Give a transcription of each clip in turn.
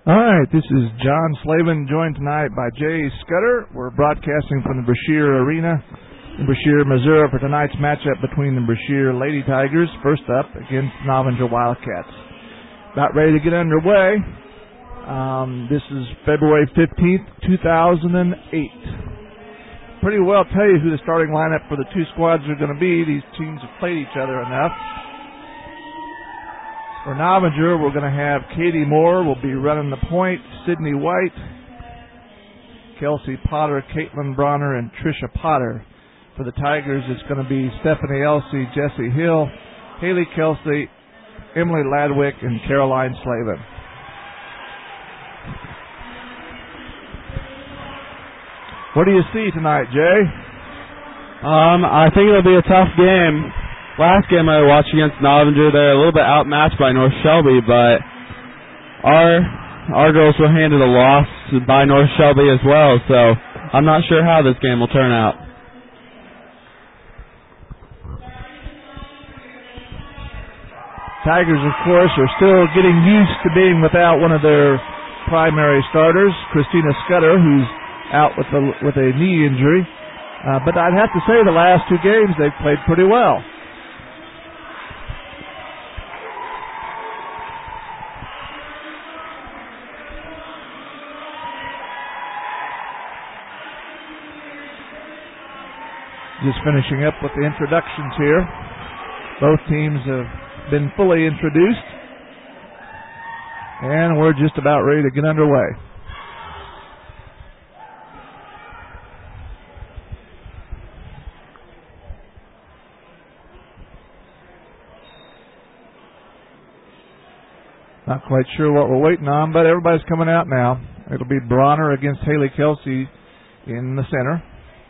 All right, this is John Slavin, joined tonight by Jay Scudder. We're broadcasting from the Brashear Arena in Brashear, Missouri, for tonight's matchup between the Brashear Lady Tigers, first up, against Novinger Wildcats. About ready to get underway. This is February 15th, 2008. Pretty well tell you who the starting lineup for the two squads are going to be. These teams have played each other enough. For Novinger, we're going to have Katie Moore will be running the point, Sydney White, Kelsey Potter, Caitlin Bronner, and Tricia Potter. For the Tigers, it's going to be Stephanie Elsey, Jessie Hill, Haley Kelsey, Emily Ladwick, and Caroline Slavin. What do you see tonight, Jay? I think it'll be a tough game. Last game I watched against Novinger, they're a little bit outmatched by North Shelby, but our girls were handed a loss by North Shelby as well, so I'm not sure how this game will turn out. Tigers, of course, are still getting used to being without one of their primary starters, Christina Scudder, who's out with a knee injury. But I'd have to say the last two games they've played pretty well. Just finishing up with the introductions here. Both teams have been fully introduced. And we're just about ready to get underway. Not quite sure what we're waiting on, but everybody's coming out now. It'll be Bronner against Haley Kelsey in the center.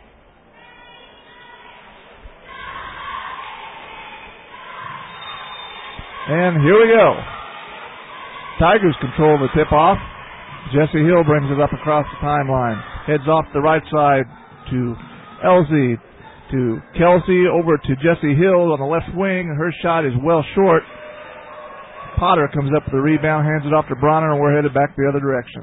And here we go. Tigers control the tip-off. Jessie Hill brings it up across the timeline. Heads off the right side to Elsey, to Kelsey, over to Jessie Hill on the left wing. Her shot is well short. Potter comes up with the rebound, hands it off to Bronner, and we're headed back the other direction.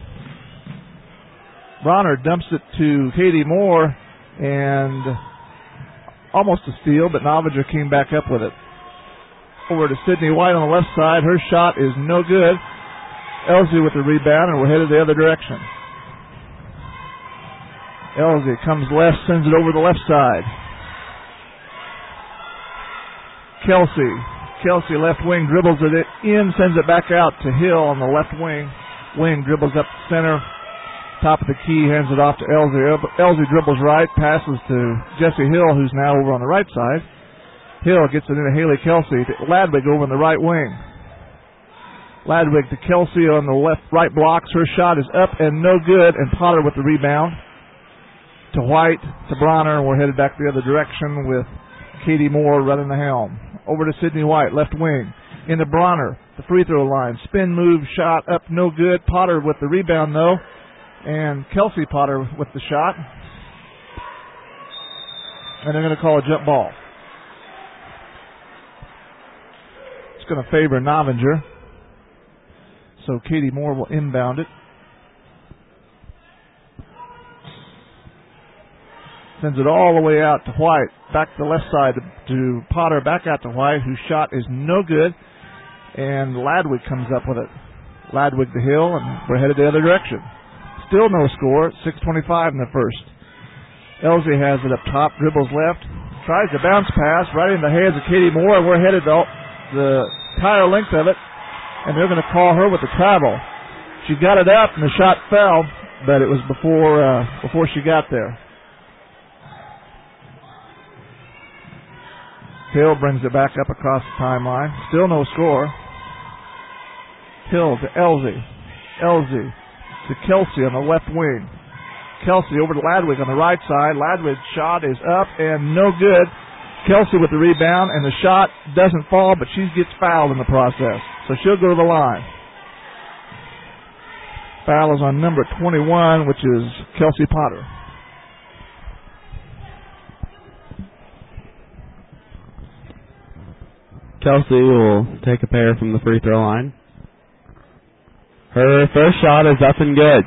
Bronner dumps it to Katie Moore, and almost a steal, but Novinger came back up with it. Over to Sydney White on the left side. Her shot is no good. Elsey with the rebound, and we're headed the other direction. Elsey comes left, sends it over the left side. Kelsey left wing, dribbles it in, sends it back out to Hill on the left wing. Wing dribbles up the center. Top of the key, hands it off to Elsey. Elsey dribbles right, passes to Jessie Hill, who's now over on the right side. Hill gets it into Haley Kelsey. Ladwig over in the right wing. Ladwig to Kelsey on the right blocks. Her shot is up and no good, and Potter with the rebound. To White, to Bronner, and we're headed back the other direction with Katie Moore running the helm. Over to Sydney White, left wing. Into Bronner, the free throw line. Spin move, shot up, no good. Potter with the rebound, though. And Kelsey Potter with the shot. And they're going to call a jump ball. Going to favor Novinger. So Katie Moore will inbound it. Sends it all the way out to White. Back to the left side to Potter. Back out to White, whose shot is no good. And Ladwig comes up with it. Ladwig to Hill, and we're headed the other direction. Still no score. 6:25 in the first. Elsey has it up top. Dribbles left. Tries to bounce pass right in the hands of Katie Moore, and we're headed the entire length of it, and they're going to call her with the travel. She got it up, and the shot fell, but it was before she got there. Hill brings it back up across the timeline. Still no score. Hill to Elsey. Elsey to Kelsey on the left wing. Kelsey over to Ladwig on the right side. Ladwig's shot is up and no good. Kelsey with the rebound, and the shot doesn't fall, but she gets fouled in the process. So she'll go to the line. Foul is on number 21, which is Kelsey Potter. Kelsey will take a pair from the free throw line. Her first shot is up and good.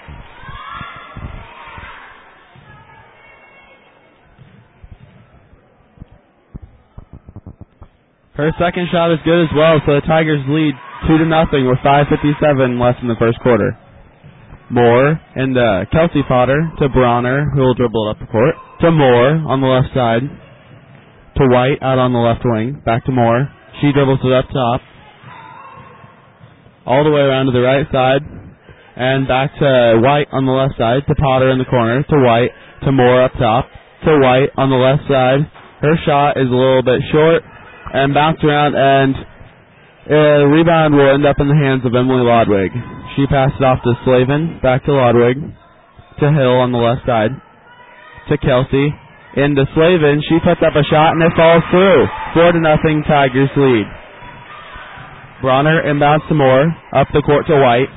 Her second shot is good as well, so the Tigers lead 2-0 with 5:57 left in the first quarter. Moore and Kelsey Potter to Bronner, who will dribble it up the court. To Moore on the left side. To White out on the left wing. Back to Moore. She dribbles it up top. All the way around to the right side. And back to White on the left side. To Potter in the corner. To White. To Moore up top. To White on the left side. Her shot is a little bit short. And bounced around, and the rebound will end up in the hands of Emily Lodwig. She passes off to Slavin, back to Lodwig, to Hill on the left side, to Kelsey, into Slavin. She puts up a shot, and it falls through. 4-0 Tigers lead. Bronner inbounds to Moore, up the court to White.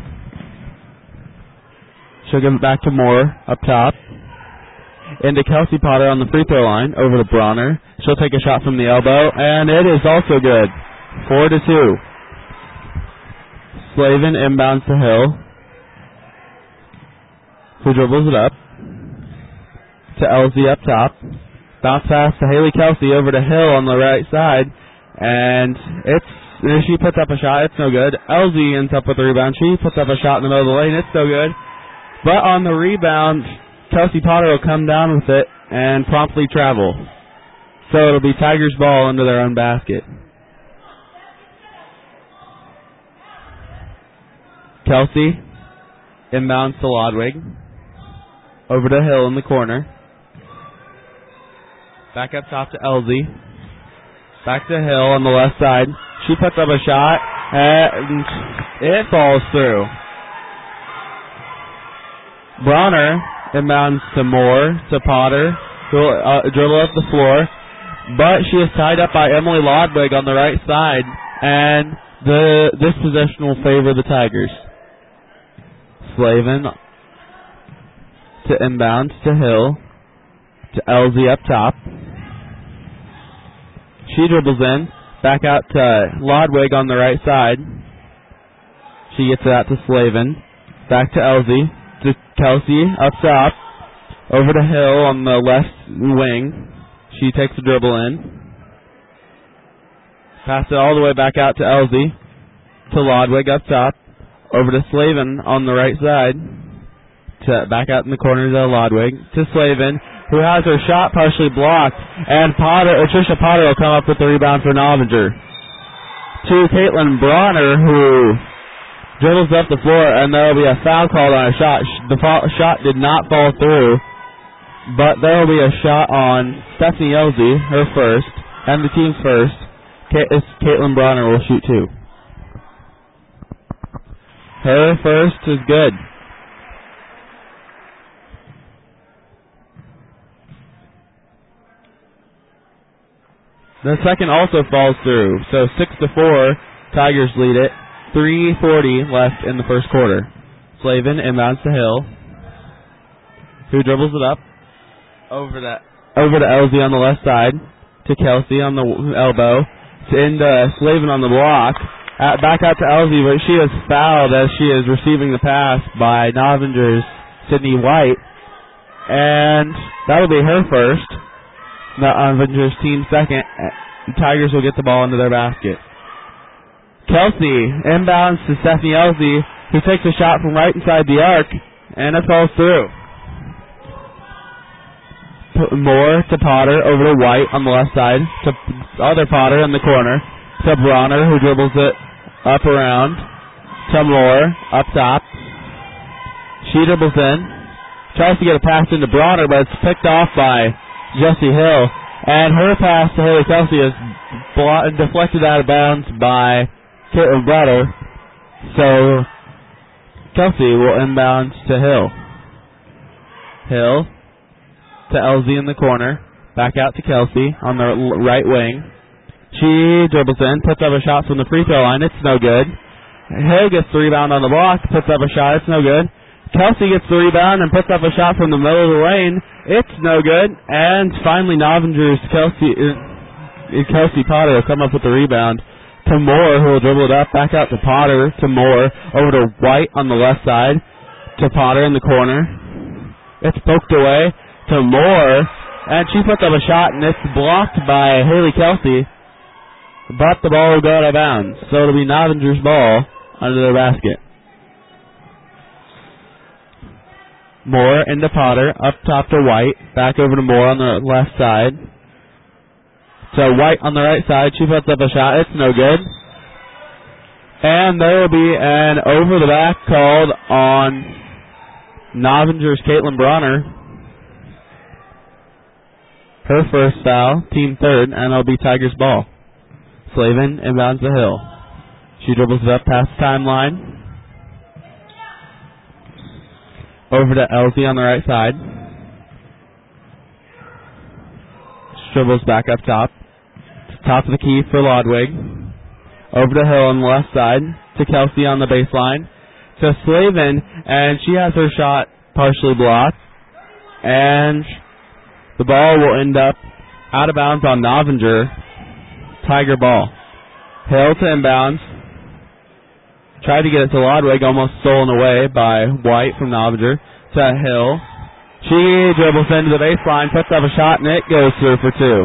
She'll give it back to Moore, up top. Into Kelsey Potter on the free throw line, over to Bronner. She'll take a shot from the elbow, and it is also good. 4-2. Slavin inbounds to Hill, who dribbles it up to Elsie up top. Bounce pass to Haley Kelsey over to Hill on the right side, and she puts up a shot. It's no good. Elsie ends up with the rebound. She puts up a shot in the middle of the lane. It's no good. But on the rebound, Kelsey Potter will come down with it and promptly travel. So it'll be Tigers ball into their own basket. Kelsey inbounds to Lodwig. Over to Hill in the corner. Back up top to Elsie. Back to Hill on the left side. She puts up a shot and it falls through. Bronner inbounds to Moore, to Potter, who will dribble up the floor, but she is tied up by Emily Lodwig on the right side, and this possession will favor the Tigers. Slavin to inbound to Hill, to Elsie up top. She dribbles in, back out to Lodwig on the right side. She gets it out to Slavin, back to Elsie. To Kelsey up top, over to Hill on the left wing. She takes the dribble in. Pass it all the way back out to Elsie, to Lodwig up top, over to Slavin on the right side, to back out in the corner to Lodwig, to Slavin, who has her shot partially blocked, and Trisha Potter will come up with the rebound for Novinger. To Caitlin Bronner, who dribbles up the floor, and there will be a foul called on her shot. The shot did not fall through, but there will be a shot on Stephanie Elsie, her first, and the team's first. Caitlin Bronner will shoot two. Her first is good. The second also falls through, so 6-4, Tigers lead it. 3:40 left in the first quarter. Slavin inbounds to Hill, who dribbles it up over to Elsie on the left side, to Kelsey on the elbow, to Slavin on the block, back out to Elsie, but she is fouled as she is receiving the pass by Novinger's Sydney White, and that will be her first. Novinger's team second. Tigers will get the ball into their basket. Kelsey inbounds to Stephanie Elsie, who takes a shot from right inside the arc, and it falls through. Moore to Potter, over to White on the left side, to other Potter in the corner, to Bronner, who dribbles it up around, to Moore, up top. She dribbles in, tries to get a pass into Bronner, but it's picked off by Jessie Hill, and her pass to Haley Kelsey is deflected out of bounds by Caitlin Bronner, so Kelsey will inbound to Hill. Hill to Elsie in the corner, back out to Kelsey on the right wing. She dribbles in, puts up a shot from the free throw line. It's no good. Hill gets the rebound on the block, puts up a shot. It's no good. Kelsey gets the rebound and puts up a shot from the middle of the lane. It's no good. And finally, Novinger's Kelsey Potter will come up with the rebound. to Moore, who will dribble it up, back out to Potter, to Moore, over to White on the left side, to Potter in the corner. It's poked away to Moore, and she puts up a shot, and it's blocked by Haley Kelsey, but the ball will go out of bounds. So it'll be Novinger's ball under their basket. Moore into Potter, up top to White, back over to Moore on the left side. So White on the right side, she puts up a shot, it's no good. And there will be an over the back called on Novinger's Caitlin Bronner. Her first foul, team third, and it'll be Tigers ball. Slavin inbounds the hill. She dribbles it up past the timeline. Over to Elsie on the right side. Dribbles back up top. Top of the key for Lodwig. Over to Hill on the left side. To Kelsey on the baseline. To Slavin, and she has her shot partially blocked. And the ball will end up out of bounds on Novinger. Tiger ball. Hill to inbounds. Tried to get it to Lodwig, almost stolen away by White from Novinger. To Hill. She dribbles into the baseline, puts up a shot, and it goes through for two.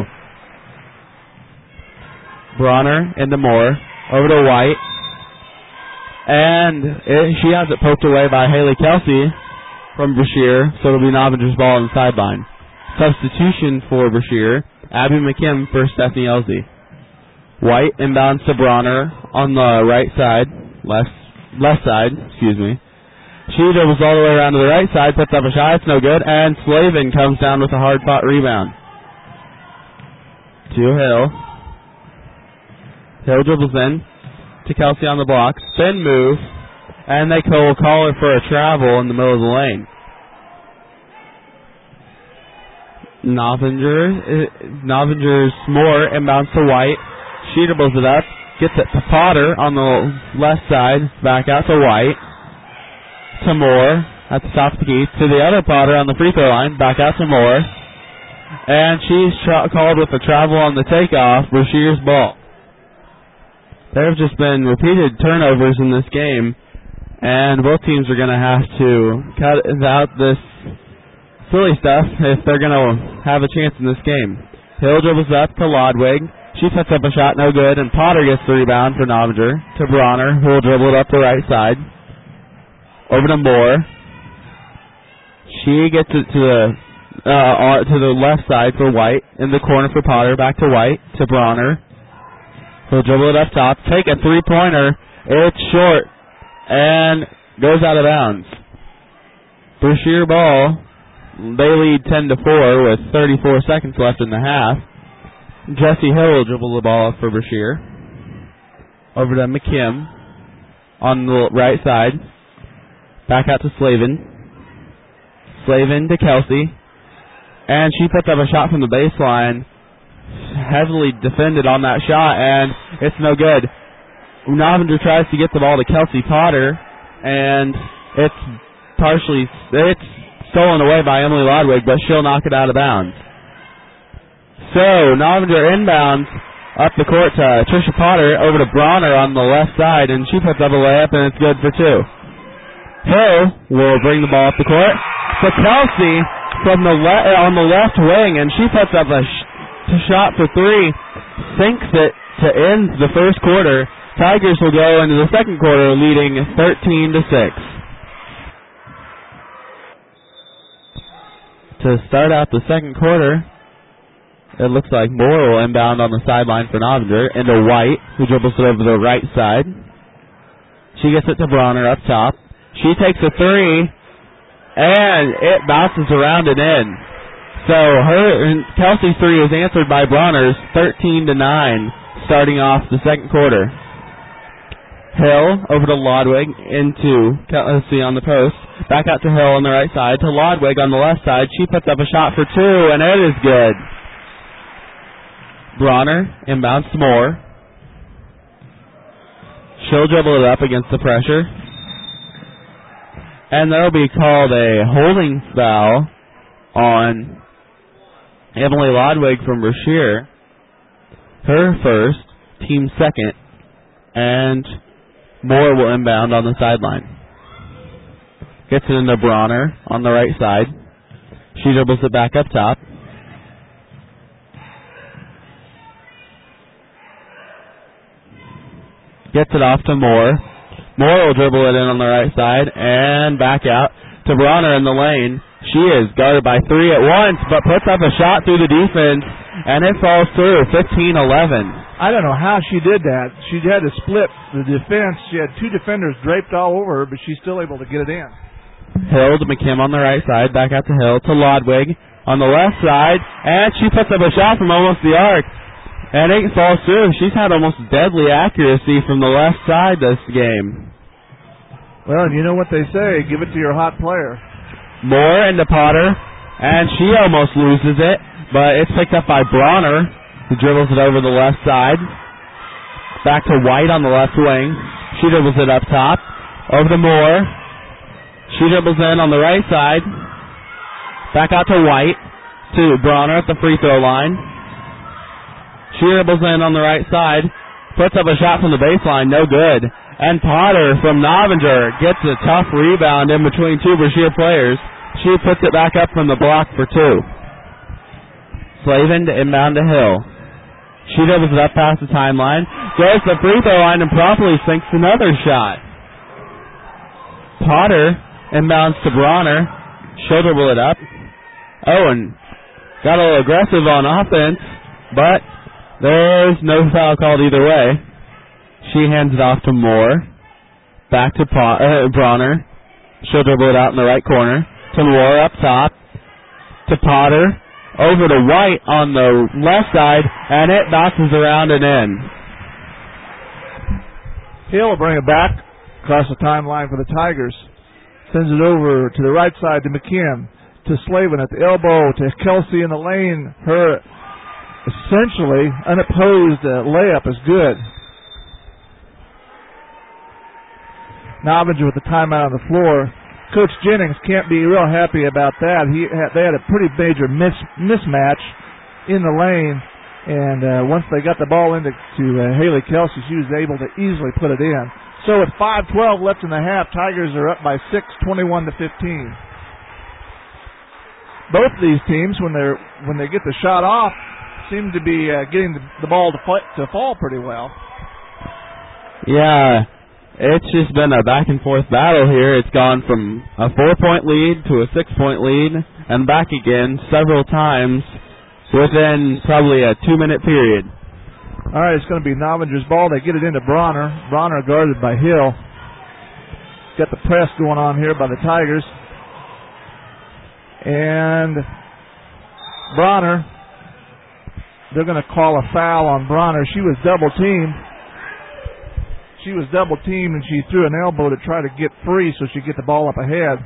Bronner into Moore. Over to White. And she has it poked away by Haley Kelsey from Brashear, so it'll be Novinger's ball on the sideline. Substitution for Brashear. Abby McKim for Stephanie Elsie. White inbounds to Bronner on the right side. Left side, excuse me. She dribbles all the way around to the right side, puts up a shot, it's no good, and Slavin comes down with a hard-fought rebound. To Hill. Hill dribbles in to Kelsey on the block, spin move, and they will call her for a travel in the middle of the lane. Novinger's Moore inbounds to White. She dribbles it up, gets it to Potter on the left side, back out to White. To Moore at the top of the key. To the other Potter on the free throw line, back out to Moore. And she's called with a travel on the takeoff, Brashear's ball. There have just been repeated turnovers in this game, and both teams are going to have to cut out this silly stuff if they're going to have a chance in this game. Hill dribbles up to Lodwig. She puts up a shot, no good, and Potter gets the rebound for Novinger. To Bronner, who will dribble it up the right side. Over to Moore. She gets it to the left side for White. In the corner for Potter. Back to White. To Bronner. He'll dribble it up top. Take a three-pointer. It's short. And goes out of bounds. Brashear ball. They lead 10-4 with 34 seconds left in the half. Jessie Hill will dribble the ball up for Brashear. Over to McKim on the right side. Back out to Slavin. Slavin to Kelsey. And she puts up a shot from the baseline. Heavily defended on that shot, and it's no good. Novinger tries to get the ball to Kelsey Potter, and it's stolen away by Emily Lodwig, but she'll knock it out of bounds. So, Novinger inbounds up the court to Trisha Potter, over to Bronner on the left side, and she puts up a layup, and it's good for two. Hill will bring the ball up the court to Kelsey from on the left wing, and she puts up a shot for three, sinks it to end the first quarter. Tigers will go into the second quarter leading 13-6. To start out the second quarter, it looks like Moore will inbound on the sideline for Novinger into White, who dribbles it over the right side. She gets it to Bronner up top. She takes a three, and it bounces around and in. So Kelsey's three is answered by Bronner's, 13-9, starting off the second quarter. Hill over to Lodwig into Kelsey on the post. Back out to Hill on the right side. To Lodwig on the left side. She puts up a shot for two, and it is good. Bronner inbounds to Moore. She'll dribble it up against the pressure. And that'll be called a holding foul on Emily Lodwig from Brashear. Her first, team second. and Moore will inbound on the sideline. Gets it into Bronner on the right side. She dribbles it back up top. Gets it off to Moore. Moore will dribble it in on the right side and back out to Bronner in the lane. She is guarded by 3 at once, but puts up a shot through the defense, and it falls through, 15-11. I don't know how she did that. She had to split the defense. She had 2 defenders draped all over her, but she's still able to get it in. Hill to McKim on the right side, back out to Hill, to Lodwig on the left side, and she puts up a shot from almost the arc, and it falls through. She's had almost deadly accuracy from the left side this game. Well, you know what they say, give it to your hot player. Moore into Potter, and she almost loses it, but it's picked up by Bronner, who dribbles it over the left side. Back to White on the left wing. She dribbles it up top. Over to Moore. She dribbles in on the right side. Back out to White. To Bronner at the free throw line. She dribbles in on the right side. Puts up a shot from the baseline. No good. And Potter from Novinger gets a tough rebound in between 2 Brashear players. She puts it back up from the block for 2. Slavin to inbound to Hill. She dribbles it up past the timeline. Goes to the free throw line and promptly sinks another shot. Potter inbounds to Bronner. She'll dribble it up. Owen got a little aggressive on offense, but there's no foul called either way. She hands it off to Moore. Back to Bronner. She'll dribble it out in the right corner. To Moore up top. To Potter. Over to White on the left side, and it bounces around and in. Hill will bring it back across the timeline for the Tigers. Sends it over to the right side to McKim. To Slavin at the elbow. To Kelsey in the lane. Her essentially unopposed layup is good. Novinger with the timeout on the floor. Coach Jennings can't be real happy about that. They had a pretty major mismatch in the lane, and once they got the ball into Haley Kelsey, she was able to easily put it in. So with 5:12 left in the half, Tigers are up by 6, 21-15. Both of these teams, when they get the shot off, seem to be getting the ball to fall pretty well. Yeah. It's just been a back-and-forth battle here. It's gone from a 4-point lead to a 6-point lead and back again several times within probably a 2-minute period. All right, it's going to be Novinger's ball. They get it into Bronner. Bronner guarded by Hill. Got the press going on here by the Tigers. And Bronner, they're going to call a foul on Bronner. She was double-teamed. And she threw an elbow to try to get free so she'd get the ball up ahead.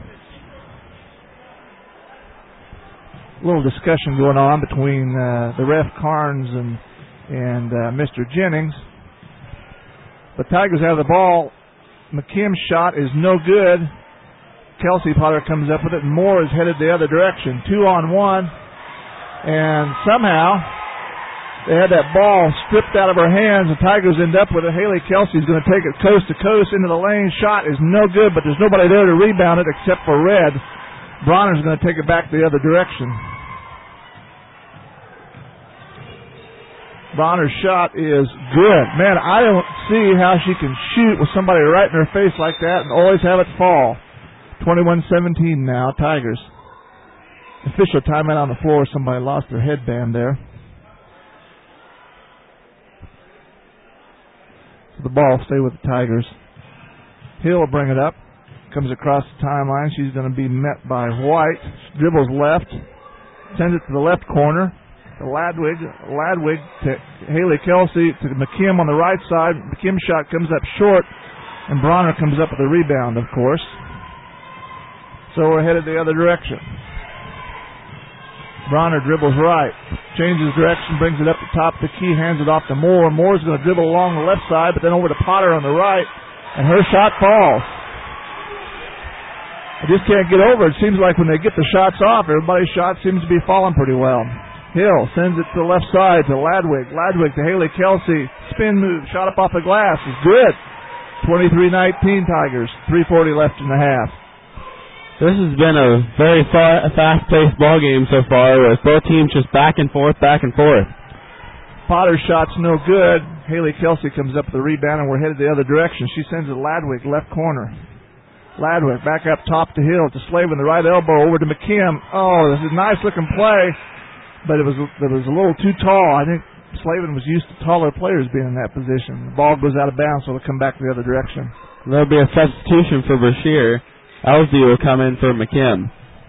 A little discussion going on between the ref Carnes and Mr. Jennings. The Tigers have the ball. McKim's shot is no good. Kelsey Potter comes up with it, and Moore is headed the other direction. 2-on-1, and somehow they had that ball stripped out of her hands. The Tigers end up with it. Haley Kelsey's going to take it coast to coast into the lane. Shot is no good, but there's nobody there to rebound it except for Red. Bronner's going to take it back the other direction. Bronner's shot is good. Man, I don't see how she can shoot with somebody right in her face like that and always have it fall. 21-17 now, Tigers. Official timeout on the floor. Somebody lost their headband there. The ball stay with the Tigers. Hill will bring it up. Comes across the timeline. She's going to be met by White. She dribbles left. Sends it to the left corner. To Ladwig to Haley Kelsey to McKim on the right side. McKim's shot comes up short, and Bronner comes up with a rebound, of course. So we're headed the other direction. Bronner dribbles right, changes direction, brings it up the top of the key, hands it off to Moore. Moore's going to dribble along the left side, but then over to Potter on the right, and her shot falls. I just can't get over it. It seems like when they get the shots off, everybody's shot seems to be falling pretty well. Hill sends it to the left side to Ladwig. Ladwig to Haley Kelsey. Spin move. Shot up off the glass. Is good. 23-19 Tigers. 3:40 left in the half. This has been a very fast-paced ball game so far with both teams just back and forth. Potter's shot's no good. Haley Kelsey comes up with the rebound, and we're headed the other direction. She sends it to Ladwig, left corner. Ladwig back up top to Hill, to Slavin, the right elbow over to McKim. Oh, this is a nice-looking play, but it was a little too tall. I think Slavin was used to taller players being in that position. The ball goes out of bounds, so it'll come back the other direction. There'll be a substitution for Bashir. Elsie will come in for McKim.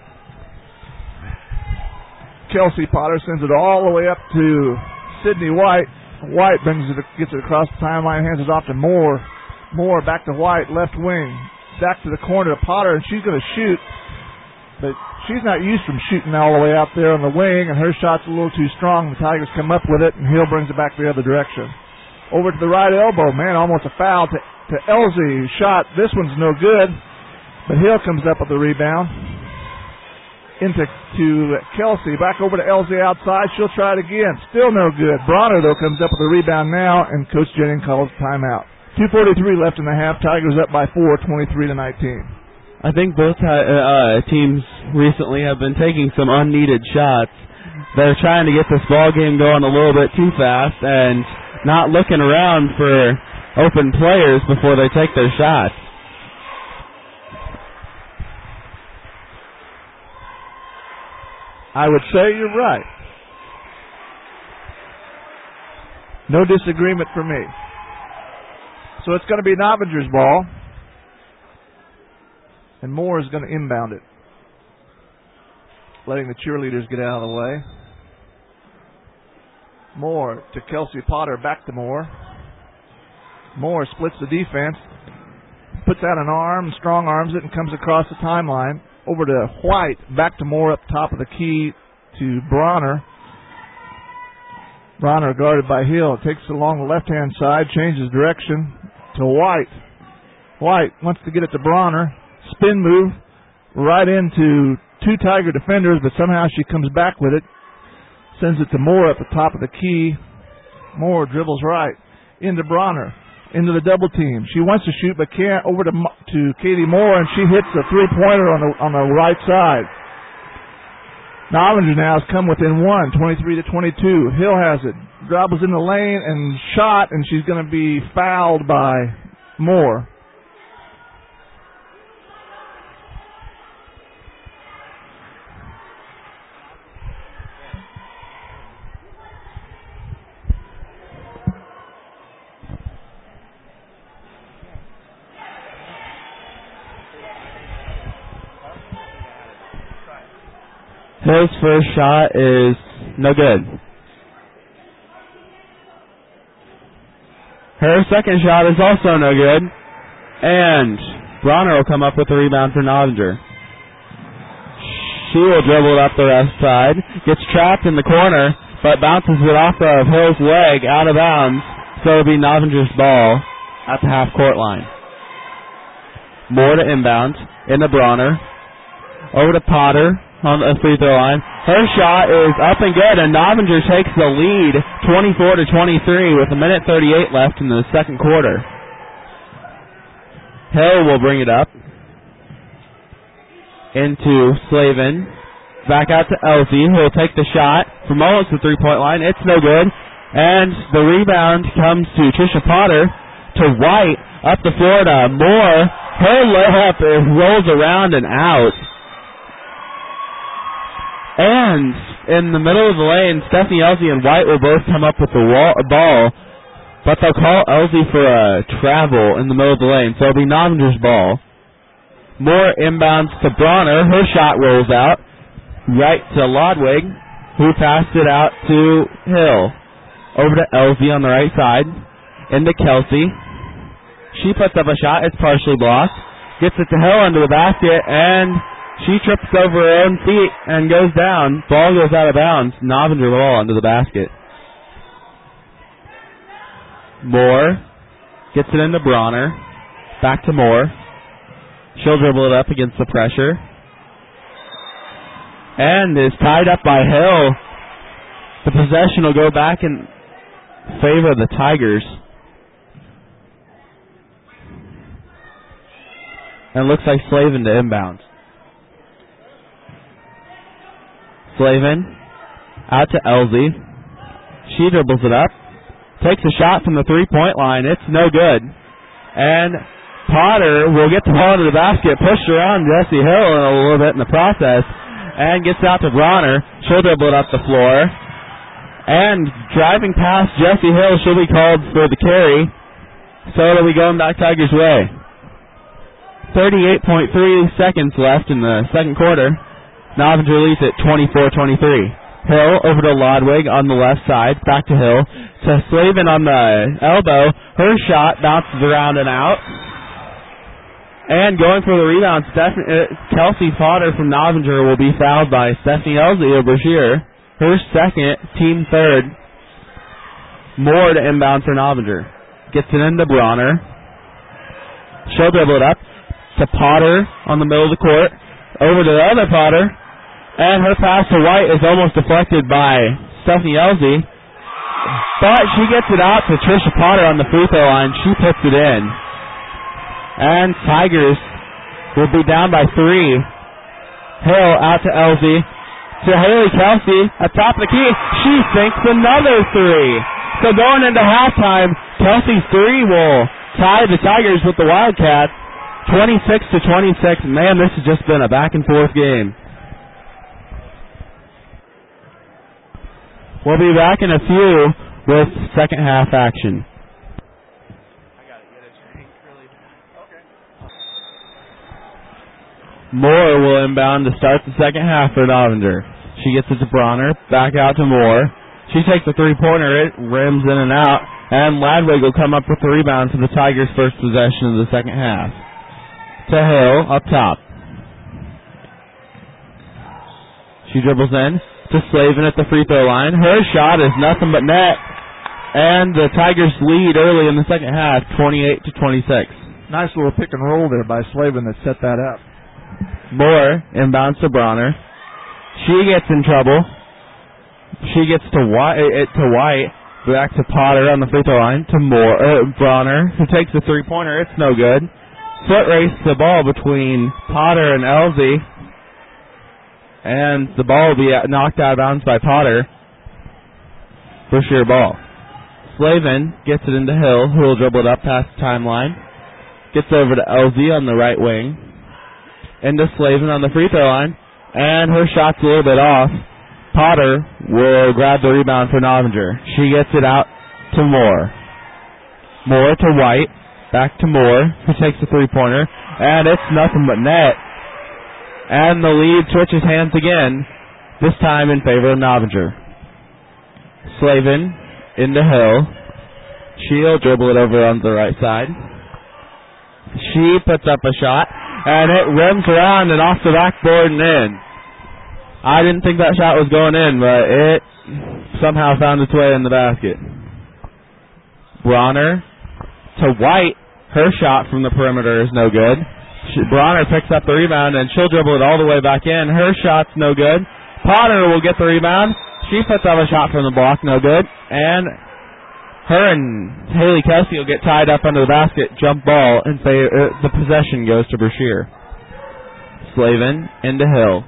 Kelsey Potter sends it all the way up to Sydney White. White gets it across the timeline, hands it off to Moore. Moore back to White, left wing. Back to the corner to Potter, and she's going to shoot. But she's not used from shooting all the way out there on the wing, and her shot's a little too strong. The Tigers come up with it, and Hill brings it back the other direction. Over to the right elbow. Man, almost a foul to Elsie. Shot. This one's no good. But Hill comes up with the rebound. Into Kelsey. Back over to Elsie outside. She'll try it again. Still no good. Bronner, though, comes up with the rebound now, and Coach Jennings calls timeout. 2:43 left in the half. Tigers up by 4, 23-19. I think both teams recently have been taking some unneeded shots. They're trying to get this ball game going a little bit too fast and not looking around for open players before they take their shots. I would say you're right. No disagreement for me. So it's going to be Novinger's ball. And Moore is going to inbound it. Letting the cheerleaders get out of the way. Moore to Kelsey Potter, back to Moore. Moore splits the defense. Puts out an arm, strong arms it, and comes across the timeline. Over to White, back to Moore up top of the key to Bronner. Bronner guarded by Hill. Takes it along the left-hand side, changes direction to White. White wants to get it to Bronner. Spin move right into two Tiger defenders, but somehow she comes back with it. Sends it to Moore at the top of the key. Moore dribbles right into Bronner. Into the double team. She wants to shoot, but can't. Over to Katie Moore, and she hits a three-pointer on the right side. Novinger now has come within 23-22. Hill has it. Dribbles in the lane and shot, and she's going to be fouled by Moore. Hill's first shot is no good. Her second shot is also no good. And Bronner will come up with the rebound for Novinger. She will dribble it up the left side. Gets trapped in the corner, but bounces it off of Hill's leg out of bounds. So it'll be Novinger's ball at the half-court line. Moore to inbound. Into Bronner. Over to Potter on the free throw line. Her shot is up and good, and Novinger takes the lead 24-23 with 1:38 left in the second quarter. Hill will bring it up into Slavin. Back out to Elsie, who will take the shot from almost the three-point line. It's no good. And the rebound comes to Trisha Potter to White. Up the floor to Moore. Her layup rolls around and out. And in the middle of the lane, Stephanie Elsie and White will both come up with the ball, but they'll call Elsie for a travel in the middle of the lane, so it'll be Novinger's ball. Moore inbounds to Bronner. Her shot rolls out right to Lodwig, who passed it out to Hill. Over to Elsie on the right side. Into Kelsey. She puts up a shot. It's partially blocked. Gets it to Hill under the basket, and she trips over her own feet and goes down. Ball goes out of bounds. Novinger ball under the basket. Moore gets it into Bronner. Back to Moore. She'll dribble it up against the pressure. And is tied up by Hill. The possession will go back in favor of the Tigers. And looks like Slavin to inbound. Slavin out to Elsie. She dribbles it up. Takes a shot from the three-point line. It's no good. And Potter will get the ball into the basket, pushed around Jessie Hill a little bit in the process, and gets out to Bronner. She'll dribble it up the floor. And driving past Jessie Hill, she'll be called for the carry. So it'll be going back Tigers' way. 38.3 seconds left in the second quarter. Novinger leads at 24-23. Hill over to Lodwig on the left side. Back to Hill. To Slavin on the elbow. Her shot bounces around and out. And going for the rebound, Kelsey Potter from Novinger will be fouled by Stephanie Elsie of Brashear. Her second, team third. Moore to inbound for Novinger. Gets it into Bronner. She'll dribble it up to Potter on the middle of the court. Over to the other Potter. And her pass to White is almost deflected by Stephanie Elsie. But she gets it out to Trisha Potter on the free throw line. She puts it in. And Tigers will be down by 3. Hill out to Elsie. To Haley Kelsey at top of the key. She sinks another 3. So going into halftime, Kelsey's 3 will tie the Tigers with the Wildcats. 26-26. Man, this has just been a back and forth game. We'll be back in a few with second half action. Moore will inbound to start the second half for Novinger. She gets it to Bronner. Back out to Moore. She takes a three-pointer. It rims in and out. And Ladwig will come up with the rebound for the Tigers' first possession of the second half. To Hill up top. She dribbles in to Slavin at the free throw line. Her shot is nothing but net. And the Tigers lead early in the second half, 28-26. Nice little pick and roll there by Slavin that set that up. Moore inbounds to Bronner. She gets in trouble. She gets to White. Back to Potter on the free throw line. To Bronner, who takes the three-pointer. It's no good. Foot race the ball between Potter and Elsie. And the ball will be knocked out of bounds by Potter. For sure ball. Slavin gets it into Hill, who will dribble it up past the timeline. Gets over to Elsie on the right wing. Into Slavin on the free throw line. And her shot's a little bit off. Potter will grab the rebound for Novinger. She gets it out to Moore. Moore to White. Back to Moore, who takes the three-pointer. And it's nothing but net. And the lead switches hands again, this time in favor of Novinger. Slavin into Hill. She'll dribble it over on the right side. She puts up a shot, and it rims around and off the backboard and in. I didn't think that shot was going in, but it somehow found its way in the basket. Bronner to White. Her shot from the perimeter is no good. Bronner picks up the rebound, and she'll dribble it all the way back in. Her shot's no good. Potter will get the rebound. She puts up a shot from the block, no good. And her and Haley Kelsey will get tied up under the basket. Jump ball, and the possession goes to Brashear. Slavin into Hill.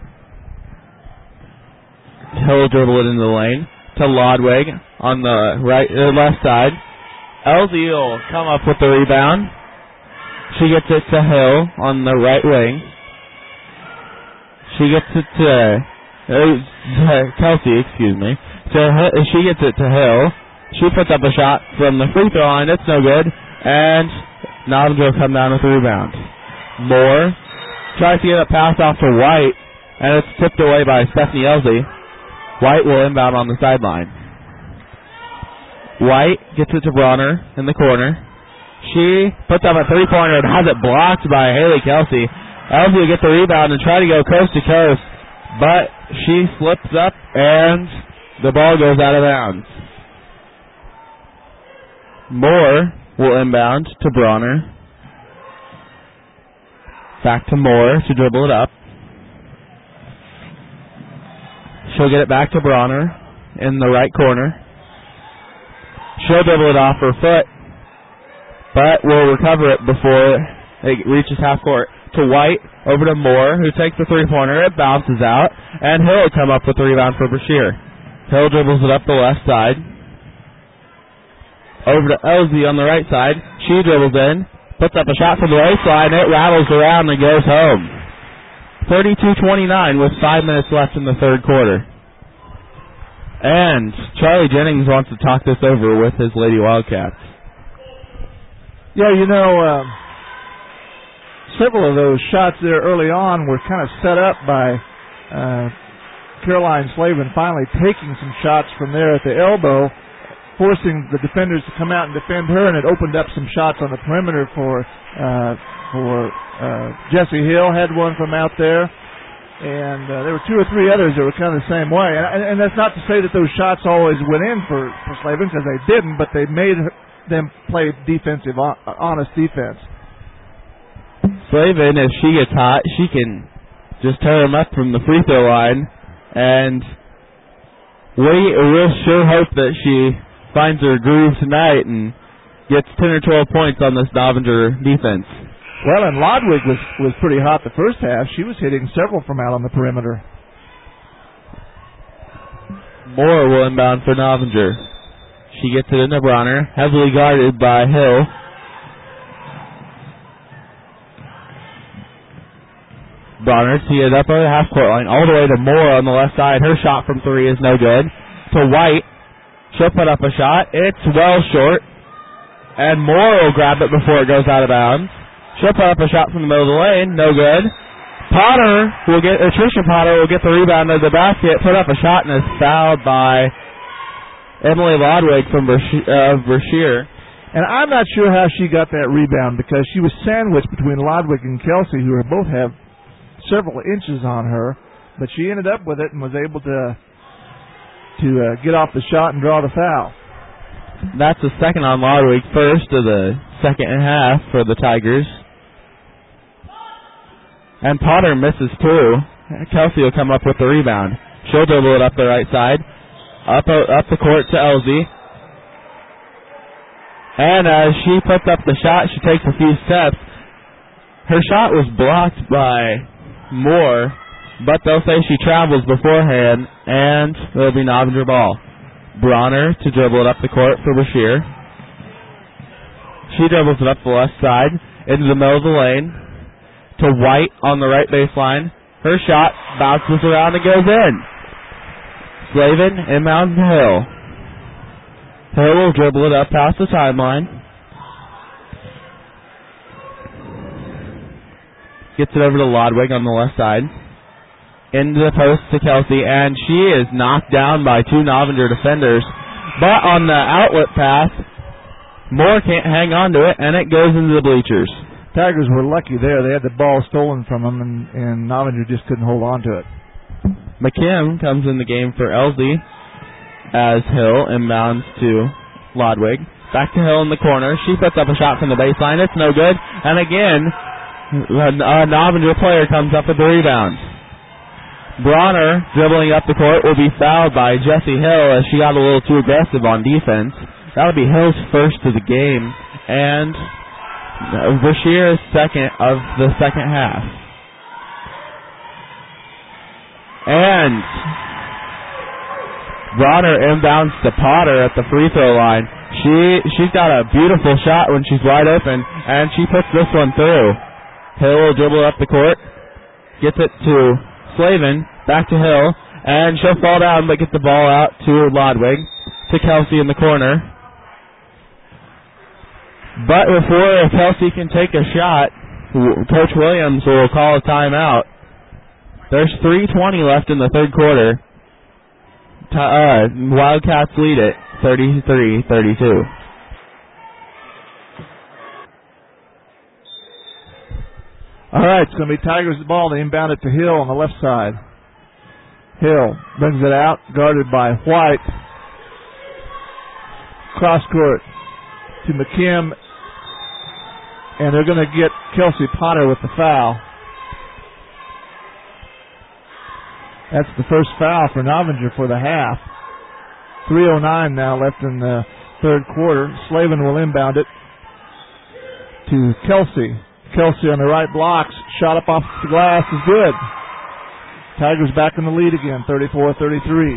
Hill will dribble it into the lane to Lodwig on the left side. Elsie will come up with the rebound. She gets it to Hill on the right wing. She gets it to Kelsey, excuse me. She gets it to Hill. She puts up a shot from the free throw line. It's no good. And Novinger will come down with the rebound. Moore tries to get a pass off to White, and it's tipped away by Stephanie Elsie. White will inbound on the sideline. White gets it to Bronner in the corner. She puts up a three-pointer and has it blocked by Haley Kelsey. Elsie will get the rebound and try to go coast to coast, but she slips up and the ball goes out of bounds. Moore will inbound to Bronner. Back to Moore to dribble it up. She'll get it back to Bronner. in the right corner. She'll dribble it off her foot, but will recover it before it reaches half court. To White, over to Moore, who takes the three-pointer. It bounces out, and Hill will come up with the rebound for Brashear. Hill dribbles it up the left side. Over to Elsie on the right side. She dribbles in, puts up a shot from the baseline. It rattles around and goes home. 32-29 with 5 minutes left in the third quarter. And Charlie Jennings wants to talk this over with his Lady Wildcats. Yeah, several of those shots there early on were kind of set up by Caroline Slavin finally taking some shots from there at the elbow, forcing the defenders to come out and defend her, and it opened up some shots on the perimeter for Jessie Hill. Had one from out there, and there were 2 or 3 others that were kind of the same way. And that's not to say that those shots always went in for Slavin, because they didn't, but they made them play defensive, honest defense. Slavin, if she gets hot, she can just tear them up from the free throw line, and we'll sure hope that she finds her groove tonight and gets 10 or 12 points on this Novinger defense. Well, and Lodwig was pretty hot the first half. She was hitting several from out on the perimeter. Moore will inbound for Novinger. She gets it into Bronner, heavily guarded by Hill. Bronner tee it up on the half-court line, all the way to Moore on the left side. Her shot from 3 is no good. To White. She'll put up a shot. It's well short. And Moore will grab it before it goes out of bounds. She'll put up a shot from the middle of the lane. No good. Tricia Potter will get the rebound of the basket, put up a shot, and is fouled by Emily Lodwig from Brashear. And I'm not sure how she got that rebound, because she was sandwiched between Lodwig and Kelsey, who both have several inches on her, but she ended up with it and was able to get off the shot and draw the foul. That's the second on Lodwig, first of the second half for the Tigers. And Potter misses 2. Kelsey will come up with the rebound. She'll dribble it up the right side, up the court to Elsie. And as she puts up the shot, she takes a few steps. Her shot was blocked by Moore, but they'll say she travels beforehand, and it'll be Novinger ball. Bronner to dribble it up the court for Brashear. She dribbles it up the left side into the middle of the lane to White on the right baseline. Her shot bounces around and goes in. Slavin inbounds to Hill. Hill will dribble it up past the timeline. Gets it over to Lodwig on the left side. Into the post to Kelsey, and she is knocked down by 2 Novinger defenders. But on the outlet pass, Moore can't hang on to it, and it goes into the bleachers. Tigers were lucky there. They had the ball stolen from them, and Novinger just couldn't hold on to it. McKim comes in the game for Elsie as Hill inbounds to Lodwig. Back to Hill in the corner. She puts up a shot from the baseline. It's no good. And again, a Novinger player comes up with the rebound. Bronner, dribbling up the court, will be fouled by Jessie Hill as she got a little too aggressive on defense. That'll be Hill's first of the game, and Brashear's second of the second half. And Bronner inbounds to Potter at the free throw line. She's got a beautiful shot when she's wide open, and she puts this one through. Hill will dribble up the court, gets it to Slavin, back to Hill, and she'll fall down but get the ball out to Lodwig, to Kelsey in the corner. But before Kelsey can take a shot, Coach Williams will call a timeout. There's 3:20 left in the third quarter. Wildcats lead it 33-32. All right, it's going to be Tigers the ball. They inbound it to Hill on the left side. Hill brings it out, guarded by White. Cross court to McKim, and they're going to get Kelsey Potter with the foul. That's the first foul for Novinger for the half. 3:09 now left in the third quarter. Slavin will inbound it to Kelsey. Kelsey on the right blocks. Shot up off the glass is good. Tigers back in the lead again, 34-33.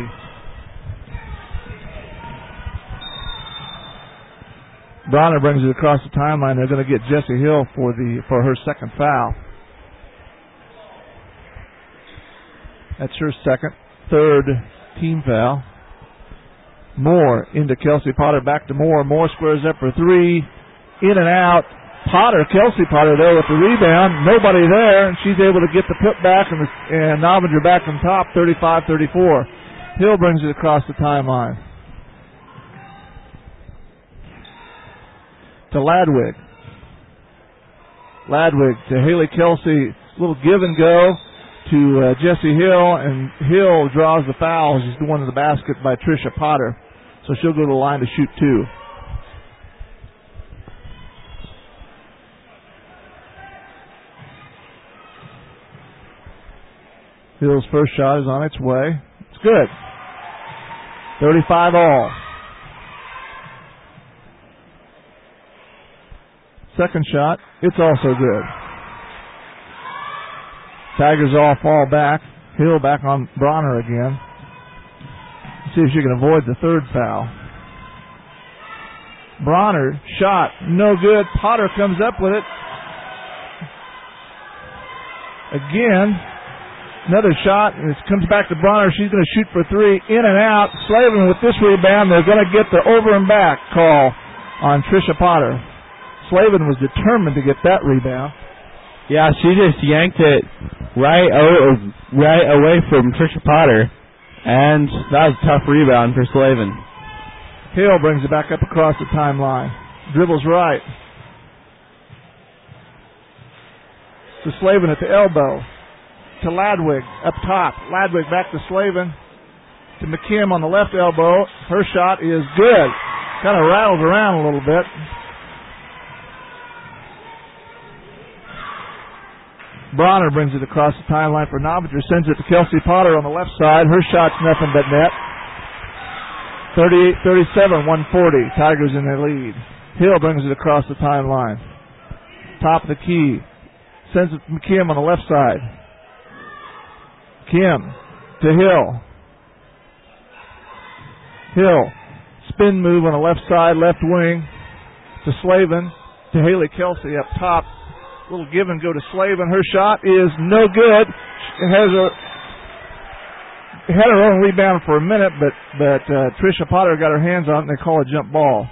Bronner brings it across the timeline. They're going to get Jessie Hill for her second foul. That's her third team foul. Moore into Kelsey Potter, back to Moore. Moore squares up for three. In and out. Kelsey Potter there with the rebound. Nobody there, and she's able to get the putback, and Novinger back on top, 35-34. Hill brings it across the timeline to Ladwig. Ladwig to Haley Kelsey. Little give and go to Jessie Hill, and Hill draws the foul. She's going to the basket by Tricia Potter. So she'll go to the line to shoot two. Hill's first shot is on its way. It's good. 35 all. Second shot, it's also good. Tigers all fall back. Hill back on Bronner again. See if she can avoid the third foul. Bronner, shot, no good. Potter comes up with it. Again, another shot, and it comes back to Bronner. She's going to shoot for three. In and out. Slavin with this rebound. They're going to get the over and back call on Tricia Potter. Slavin was determined to get that rebound. Yeah, she just yanked it right away from Tricia Potter. And that was a tough rebound for Slavin. Hill brings it back up across the timeline. Dribbles right. To Slavin at the elbow. To Ladwig up top. Ladwig back to Slavin. To McKim on the left elbow. Her shot is good. Kind of rattles around a little bit. Bronner brings it across the timeline for Novinger. Sends it to Kelsey Potter on the left side. Her shot's nothing but net. 38-37, 140. Tigers in their lead. Hill brings it across the timeline. Top of the key. Sends it to McKim on the left side. Kim to Hill. Hill. Spin move on the left side, left wing. To Slavin. To Haley Kelsey up top. Little give and go to Slavin. Her shot is no good. It had her own rebound for a minute, but Tricia Potter got her hands on it, and they call a jump ball.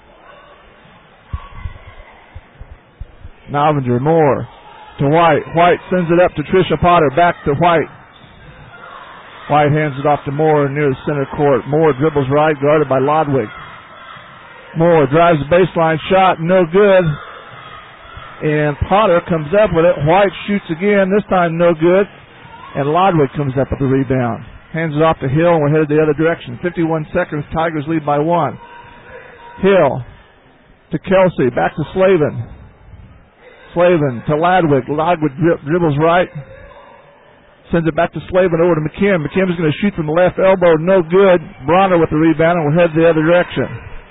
Novinger, Moore to White. White sends it up to Tricia Potter. Back to White. White hands it off to Moore near the center court. Moore dribbles right, guarded by Lodwig. Moore drives the baseline shot, no good. And Potter comes up with it. White shoots again, this time no good. And Lodwig comes up with the rebound. Hands it off to Hill, and we're headed the other direction. 51 seconds, Tigers lead by one. Hill to Kelsey, back to Slavin. Slavin to Lodwig. Lodwig dribbles right. Sends it back to Slavin over to McKim. McKim is going to shoot from the left elbow, no good. Bronner with the rebound, and we're headed the other direction.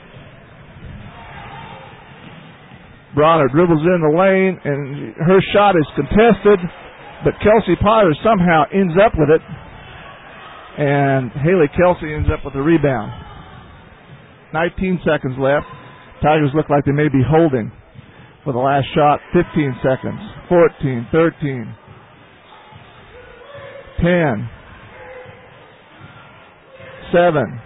Bronner dribbles in the lane, and her shot is contested, but Kelsey Potter somehow ends up with it, and Haley Kelsey ends up with the rebound. 19 seconds left. Tigers look like they may be holding for the last shot. 15 seconds. 14, 13, 10, 7,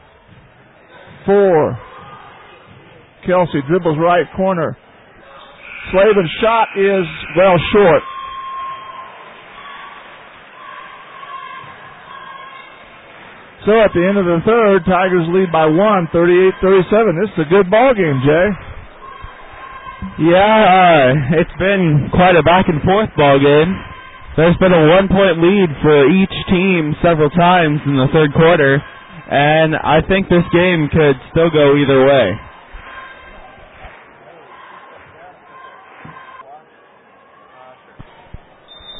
4. Kelsey dribbles right corner. Slavin's shot is well short. So at the end of the third, Tigers lead by one, 38-37. This is a good ball game, Jay. Yeah, it's been quite a back and forth ball game. There's been a 1-point lead for each team several times in the third quarter, and I think this game could still go either way.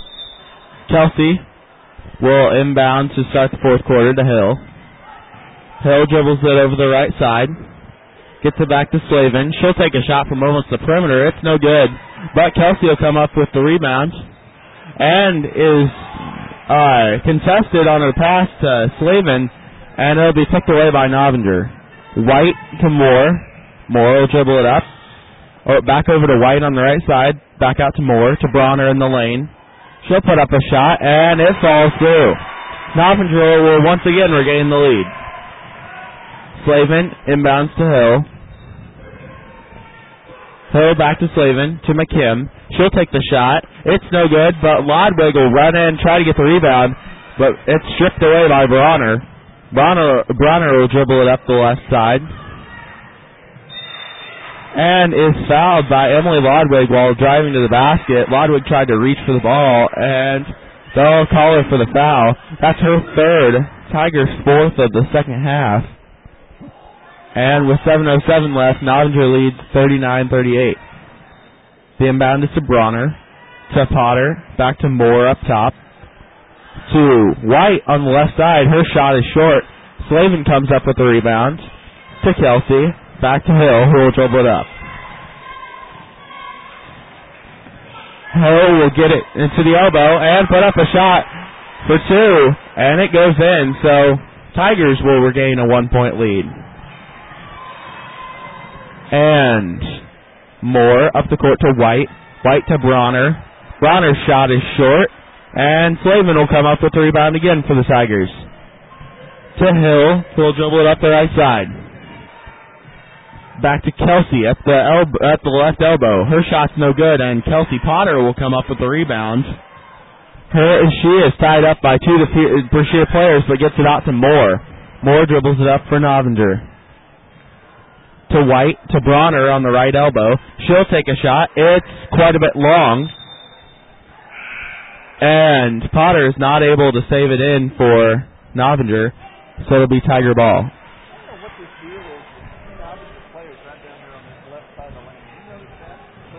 Kelsey will inbound to start the fourth quarter to Hill. Hill dribbles it over the right side. Gets it back to Slavin. She'll take a shot from almost the perimeter. It's no good. But Kelsey will come up with the rebound. And is contested on her pass to Slavin. And it'll be picked away by Novinger. White to Moore. Moore will dribble it up. Back over to White on the right side. Back out to Moore. To Bronner in the lane. She'll put up a shot. And it falls through. Novinger will once again regain the lead. Slavin inbounds to Hill. Hill back to Slavin, to McKim. She'll take the shot. It's no good, but Lodwig will run in, try to get the rebound, but it's stripped away by Bronner. Bronner will dribble it up the left side. And is fouled by Emily Lodwig while driving to the basket. Lodwig tried to reach for the ball, and they'll call her for the foul. That's her third. Tigers' fourth of the second half. And with 7:07 left, Novinger leads 39-38. The inbound is to Bronner. To Potter. Back to Moore up top. To White on the left side. Her shot is short. Slavin comes up with the rebound. To Kelsey. Back to Hill, who will dribble it up. Hill will get it into the elbow and put up a shot for two. And it goes in, so Tigers will regain a 1-point lead. And Moore up the court to White. White to Bronner. Bronner's shot is short. And Slavin will come up with the rebound again for the Tigers. To Hill, who will dribble it up the right side. Back to Kelsey at the left elbow. Her shot's no good, and Kelsey Potter will come up with the rebound. She is tied up by two Brashear players, but gets it out to Moore. Moore dribbles it up for Novinger. To White, to Bronner on the right elbow. She'll take a shot. It's quite a bit long. And Potter is not able to save it in for Novinger, so it'll be Tiger ball. I don't know what this deal is. Novinger players right down there on this left side of the lane. You notice that?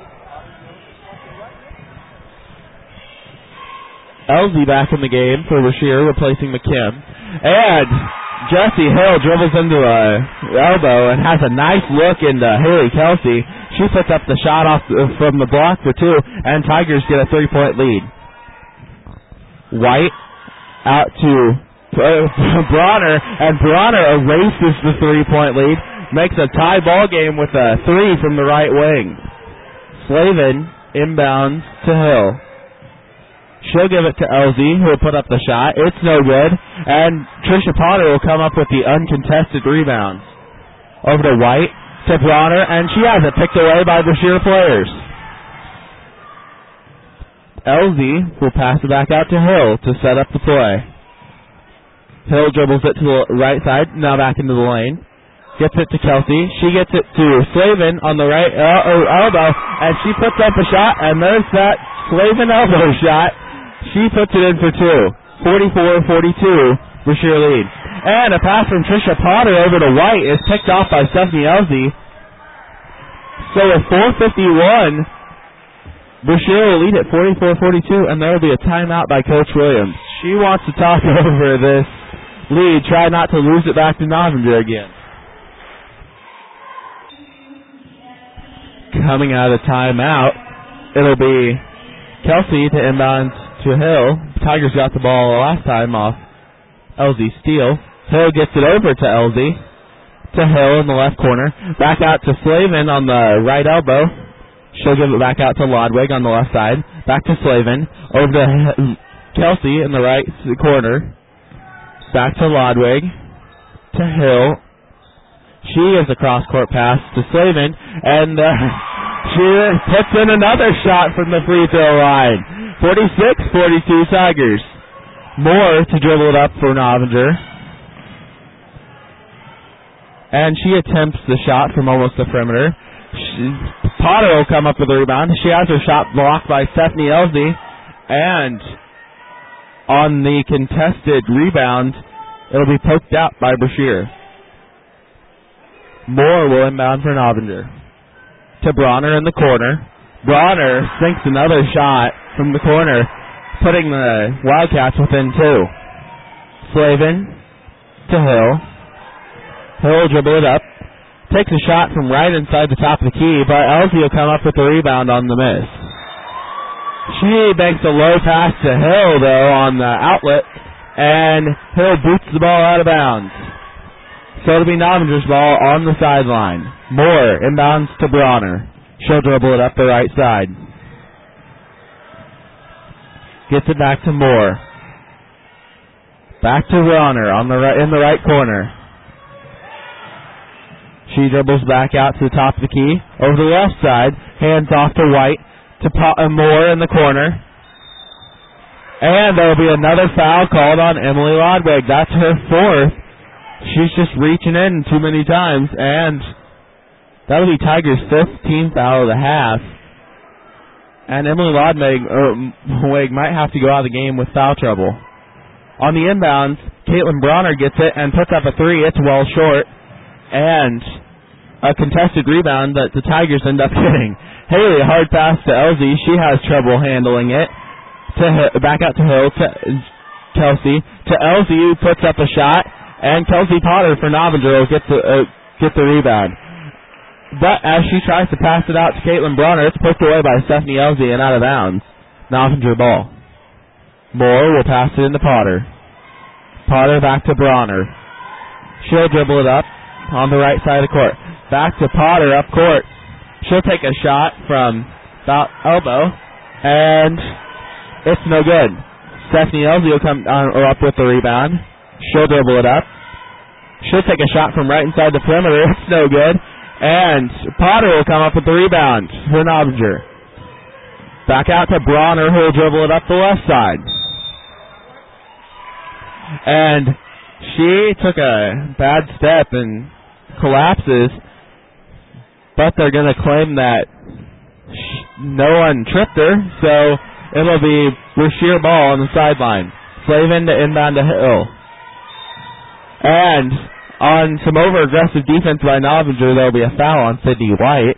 Elsie back in the game for Brashear, replacing McKim. And Jessie Hill dribbles into the elbow and has a nice look into Haley Kelsey. She puts up the shot off from the block for two, and Tigers get a 3-point lead. White out to Bronner, and Bronner erases the 3-point lead, makes a tie ball game with a three from the right wing. Slavin inbounds to Hill. She'll give it to Elsie, who will put up the shot. It's no good. And Trisha Potter will come up with the uncontested rebound. Over to White, to Bronner, and she has it picked away by Brashear players. Elsie will pass it back out to Hill to set up the play. Hill dribbles it to the right side, now back into the lane. Gets it to Kelsey. She gets it to Slavin on the right elbow, and she puts up a shot, and there's that Slavin elbow shot. She puts it in for two. 44-42, Brashear lead. And a pass from Trisha Potter over to White is picked off by Stephanie Elsie. So with 4:51, Brashear will lead at 44-42, and there will be a timeout by Coach Williams. She wants to talk over this lead, try not to lose it back to Novinger again. Coming out of the timeout, it'll be Kelsey to inbound to Hill. Tigers got the ball last time off Elsie steal. Hill gets it over to Elsie. To Hill in the left corner. Back out to Slavin on the right elbow. She'll give it back out to Lodwig on the left side. Back to Slavin. Over to Kelsey in the right corner. Back to Lodwig. To Hill. She gives a cross-court pass to Slavin. And she puts in another shot from the free throw line. 46-42 Tigers. Moore to dribble it up for Novinger. And she attempts the shot from almost the perimeter. Potter will come up with a rebound. She has her shot blocked by Stephanie Elsie. And on the contested rebound, it'll be poked out by Brashear. Moore will inbound for Novinger. To Bronner in the corner. Bronner sinks another shot from the corner, putting the Wildcats within two. Slavin to Hill. Hill will dribble it up. Takes a shot from right inside the top of the key, but Elsie will come up with the rebound on the miss. She makes a low pass to Hill, though, on the outlet, and Hill boots the ball out of bounds. So it'll be Novinger's ball on the sideline. Moore inbounds to Bronner. She'll dribble it up the right side. Gets it back to Moore. Back to Bronner on the in the right corner. She dribbles back out to the top of the key. Over the left side, hands off to White, to Moore in the corner. And there will be another foul called on Emily Lodwig. That's her fourth. She's just reaching in too many times, and that'll be Tigers' 15th foul of the half. And Emily Lodwig might have to go out of the game with foul trouble. On the inbounds, Caitlin Bronner gets it and puts up a three. It's well short. And a contested rebound that the Tigers end up getting. Haley, a hard pass to Elsie. She has trouble handling it. Back out to Hill, to Kelsey. To Elsie, who puts up a shot. And Kelsey Potter for Novinger will get the rebound. But as she tries to pass it out to Caitlin Bronner, it's poked away by Stephanie Elsie and out of bounds. Novinger ball. Moore will pass it into Potter. Potter back to Bronner. She'll dribble it up on the right side of the court. Back to Potter up court. She'll take a shot from about elbow, and it's no good. Stephanie Elsie will come up with the rebound. She'll dribble it up. She'll take a shot from right inside the perimeter. It's no good. And Potter will come up with the rebound for Novinger. Back out to Bronner, who will dribble it up the left side. And she took a bad step and collapses, but they're going to claim that no one tripped her, so it'll be Brashear ball on the sideline. Slavin to inbound to Hill. And on some over-aggressive defense by Novinger, there will be a foul on Sydney White.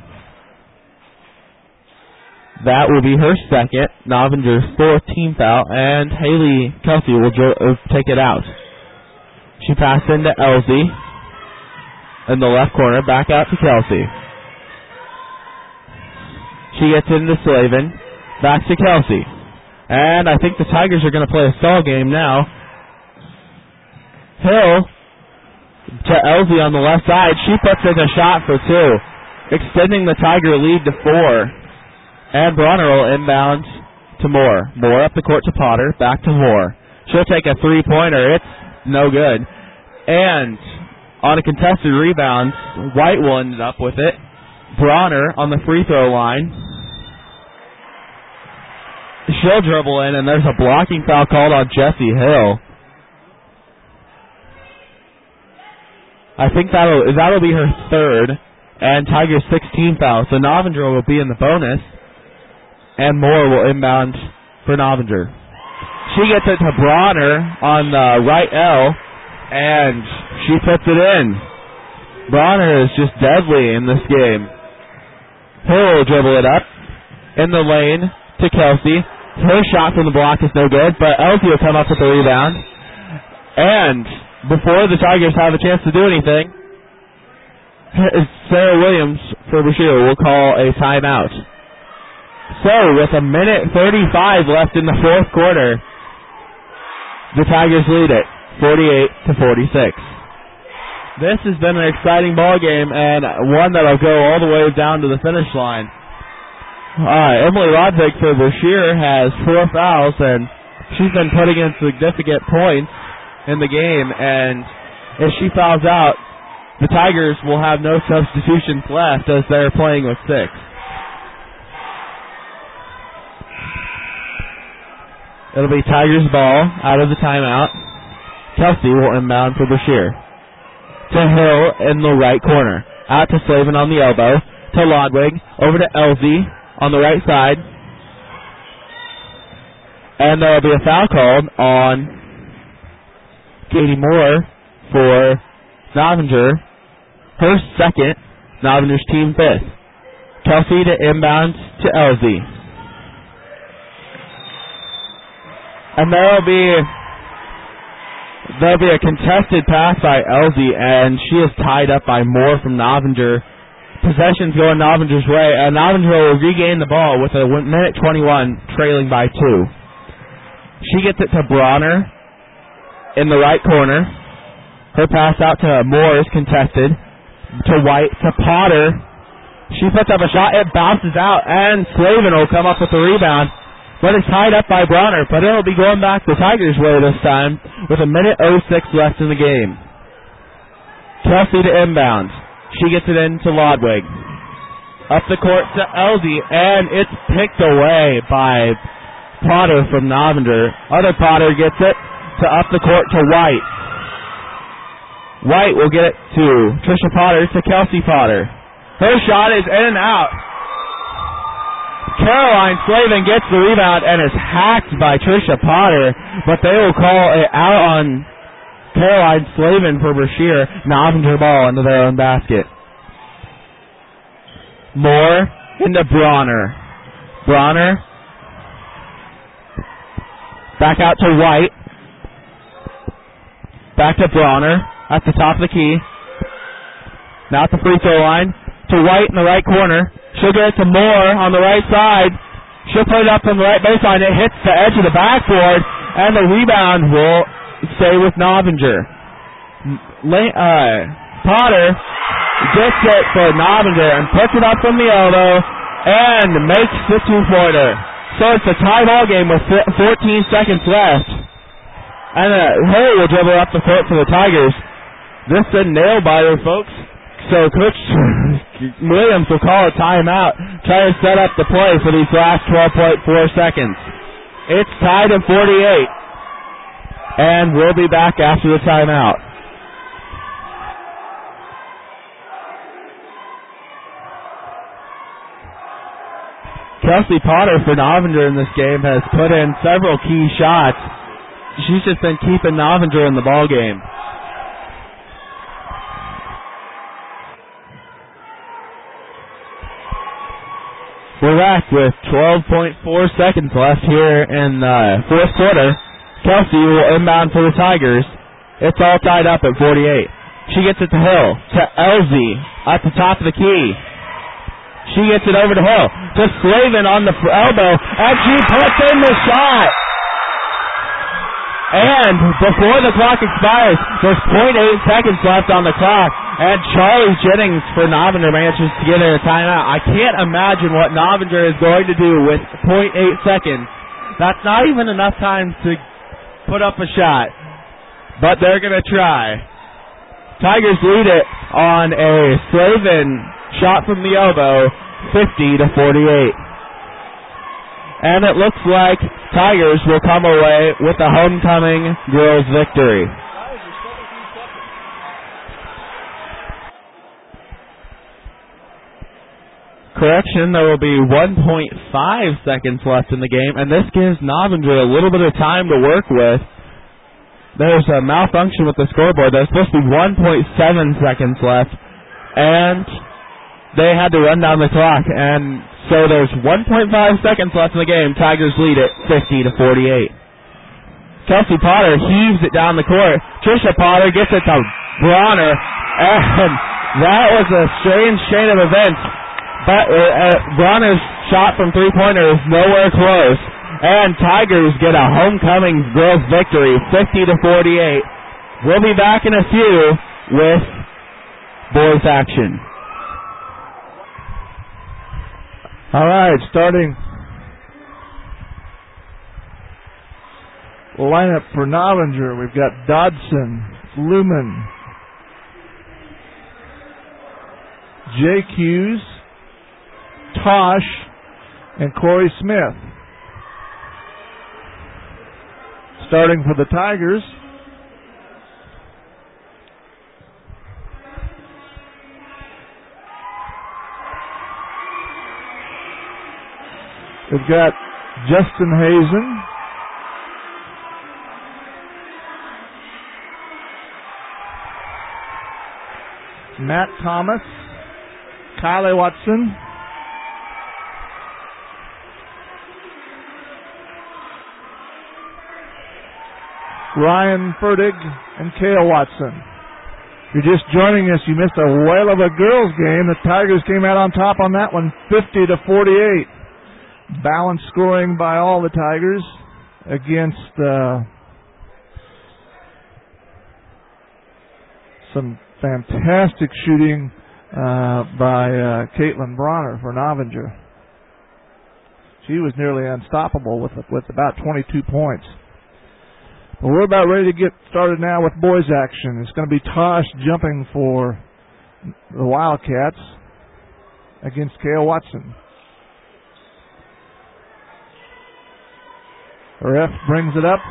That will be her second, Novinger's fourth team foul, and Haley Kelsey will take it out. She passed into Elsie in the left corner, back out to Kelsey. She gets into Slavin, back to Kelsey. And I think the Tigers are going to play a stall game now. Hill to Elsie on the left side. She puts in a shot for two, extending the Tiger lead to 4. And Bronner will inbound to Moore. Moore up the court to Potter, back to Moore. She'll take a three-pointer. It's no good. And on a contested rebound, White will end up with it. Bronner on the free throw line. She'll dribble in, and there's a blocking foul called on Jessie Hill. I think that'll be her third, and Tigers' 16th foul. So Novinger will be in the bonus, and Moore will inbound for Novinger. She gets it to Bronner on the right L, and she puts it in. Bronner is just deadly in this game. Hill will dribble it up in the lane to Kelsey. Her shot from the block is no good, but Elsie will come up with the rebound. And before the Tigers have a chance to do anything, Sarah Williams for Brashear will call a timeout. So, with a minute 35 left in the fourth quarter, the Tigers lead it 48-46. This has been an exciting ball game, and one that'll go all the way down to the finish line. Emily Rodvig for Brashear has 4 fouls, and she's been putting in significant points in the game, and if she fouls out, the Tigers will have no substitutions left as they're playing with 6. It'll be Tigers ball out of the timeout. Kelsey will inbound for Brashear. To Hill in the right corner. Out to Slavin on the elbow. To Lodwig. Over to Elsie on the right side. And there will be a foul called on Katie Moore for Novinger. Her second. Novinger's team 5th. Kelsey to inbound to Elsie. And there will be There'll be a contested pass by Elsie, and she is tied up by Moore from Novinger. Possession's going Novinger's way. Novinger will regain the ball with a minute 21, trailing by 2. She gets it to Bronner in the right corner. Her pass out to Moore is contested. To White, to Potter. She puts up a shot. It bounces out, and Slavin will come up with the rebound. But it's tied up by Bronner, but it'll be going back the Tigers' way this time with a minute 06 left in the game. Kelsey to inbound. She gets it into Lodwig. Up the court to Elsie, and it's picked away by Potter from Novinger. Other Potter gets it to up the court to White. White will get it to Trisha Potter to Kelsey Potter. Her shot is in and out. Caroline Slavin gets the rebound and is hacked by Trisha Potter, but they will call it out on Caroline Slavin for Brashear. Novinger ball into their own basket. Moore into Bronner. Bronner back out to White. Back to Bronner at the top of the key. Now at the free throw line to White in the right corner. She'll get it to Moore on the right side. She'll put it up from the right baseline. It hits the edge of the backboard, and the rebound will stay with Novinger. Potter gets it for Novinger and puts it up from the elbow and makes the two-pointer. So it's a tie ball game with 14 seconds left. And Hill will dribble up the court for the Tigers. This is a nail-biter, folks. So Coach Williams will call a timeout, try to set up the play for these last 12.4 seconds. It's tied at 48. And we'll be back after the timeout. Kelsey Potter for Novinger in this game has put in several key shots. She's just been keeping Novinger in the ball game. We're back with 12.4 seconds left here in the fourth quarter. Kelsey will inbound for the Tigers. It's all tied up at 48. She gets it to Hill, to Elsie at the top of the key. She gets it over to Hill, to Slavin on the elbow, and she puts in the shot. And before the clock expires, there's 0.8 seconds left on the clock, and Charlie Jennings for Novinger manages to get in a timeout. I can't imagine what Novinger is going to do with 0.8 seconds. That's not even enough time to put up a shot, but they're going to try. Tigers lead it on a Slavin shot from the elbow, 50-48. And it looks like Tigers will come away with a homecoming girls victory. Correction, there will be 1.5 seconds left in the game, and this gives Novinger a little bit of time to work with. There's a malfunction with the scoreboard. There's supposed to be 1.7 seconds left, and they had to run down the clock, and so there's 1.5 seconds left in the game. Tigers lead it 50-48. Kelsey Potter heaves it down the court. Trisha Potter gets it to Bronner, and that was a strange chain of events. But Bronner's shot from three-pointer is nowhere close, and Tigers get a homecoming girls victory, 50-48. We'll be back in a few with boys action. All right, starting lineup for Novinger. We've got Dodson, Lumen, Jake Hughes, Tosh, and Corey Smith. Starting for the Tigers, we've got Justin Hazen, Matt Thomas, Kylie Watson, Ryan Fertig and Kale Watson. If you're just joining us, you missed a whale of a girls game. The Tigers came out on top on that one, 50-48. Balanced scoring by all the Tigers against some fantastic shooting by Caitlin Bronner for Novinger. She was nearly unstoppable with about 22 points. Well, we're about ready to get started now with boys action. It's going to be Tosh jumping for the Wildcats against Kale Watson. The ref brings it up.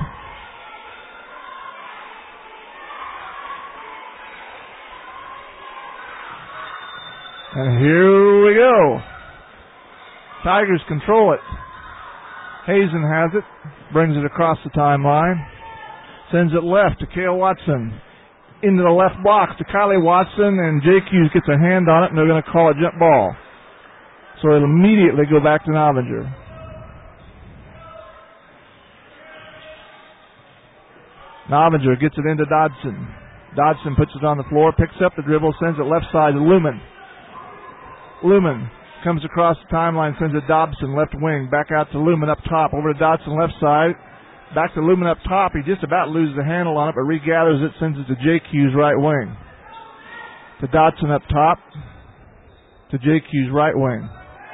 And here we go. Tigers control it. Hazen has it. Brings it across the timeline. Sends it left to Kale Watson. Into the left box to Kylie Watson, and Jake Hughes gets a hand on it, and they're going to call a jump ball. So it'll immediately go back to Novinger. Novinger gets it into Dodson. Dodson puts it on the floor, picks up the dribble, sends it left side to Lumen. Lumen comes across the timeline, sends it Dobson, left wing, back out to Lumen up top, over to Dodson left side. Back to Lumen up top. He just about loses the handle on it, but regathers it, sends it to Jake Hughes right wing. To Dodson up top. To Jake Hughes right wing.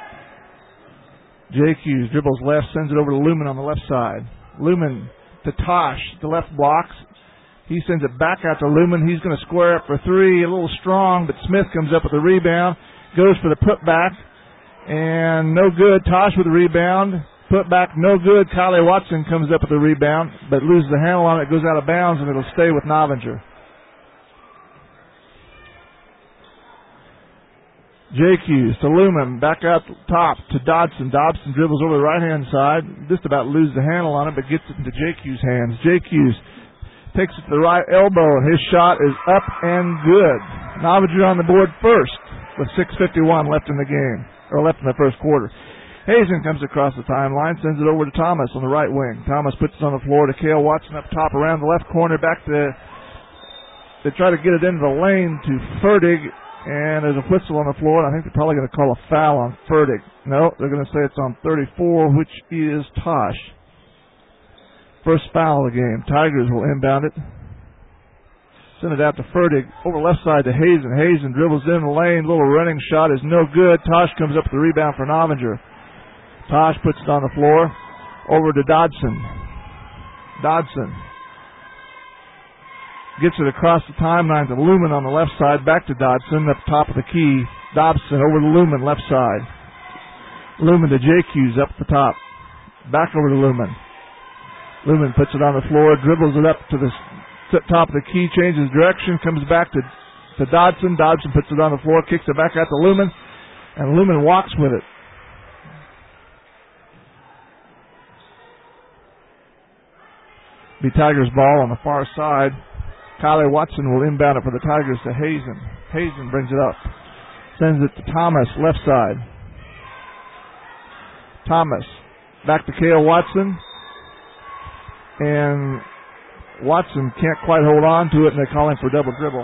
Jake Hughes dribbles left, sends it over to Lumen on the left side. Lumen to Tosh, the left blocks. He sends it back out to Lumen. He's going to square up for three, a little strong, but Smith comes up with the rebound, goes for the putback, and no good. Tosh with the rebound. Put back, no good. Kylie Watson comes up with the rebound, but loses the handle on it, goes out of bounds, and it'll stay with Novinger. Jake Hughes to Lumen, back out top to Dodson. Dobson dribbles over the right-hand side, just about loses the handle on it, but gets it into Jake Hughes' hands. Jake Hughes takes it to the right elbow, and his shot is up and good. Novinger on the board first with 6:51 left in the game, or left in the first quarter. Hazen comes across the timeline, sends it over to Thomas on the right wing. Thomas puts it on the floor to Kale Watson up top around the left corner, back to try to get it into the lane to Fertig, and there's a whistle on the floor, and I think they're probably going to call a foul on Fertig. No, they're going to say it's on 34, which is Tosh. First foul of the game. Tigers will inbound it. Send it out to Fertig, over left side to Hazen. Hazen dribbles in the lane, little running shot is no good. Tosh comes up with the rebound for Novinger. Tosh puts it on the floor, over to Dodson. Dodson gets it across the timeline to Lumen on the left side, back to Dodson, up top of the key. Dobson over to Lumen, left side. Lumen to Jake Hughes up the top. Back over to Lumen. Lumen puts it on the floor, dribbles it up to the top of the key, changes direction, comes back to Dodson. Dodson puts it on the floor, kicks it back out to Lumen, and Lumen walks with it. Be Tigers ball on the far side. Kylie Watson will inbound it for the Tigers to Hazen. Hazen brings it up. Sends it to Thomas, left side. Thomas back to Kale Watson. And Watson can't quite hold on to it, and they're calling for double dribble.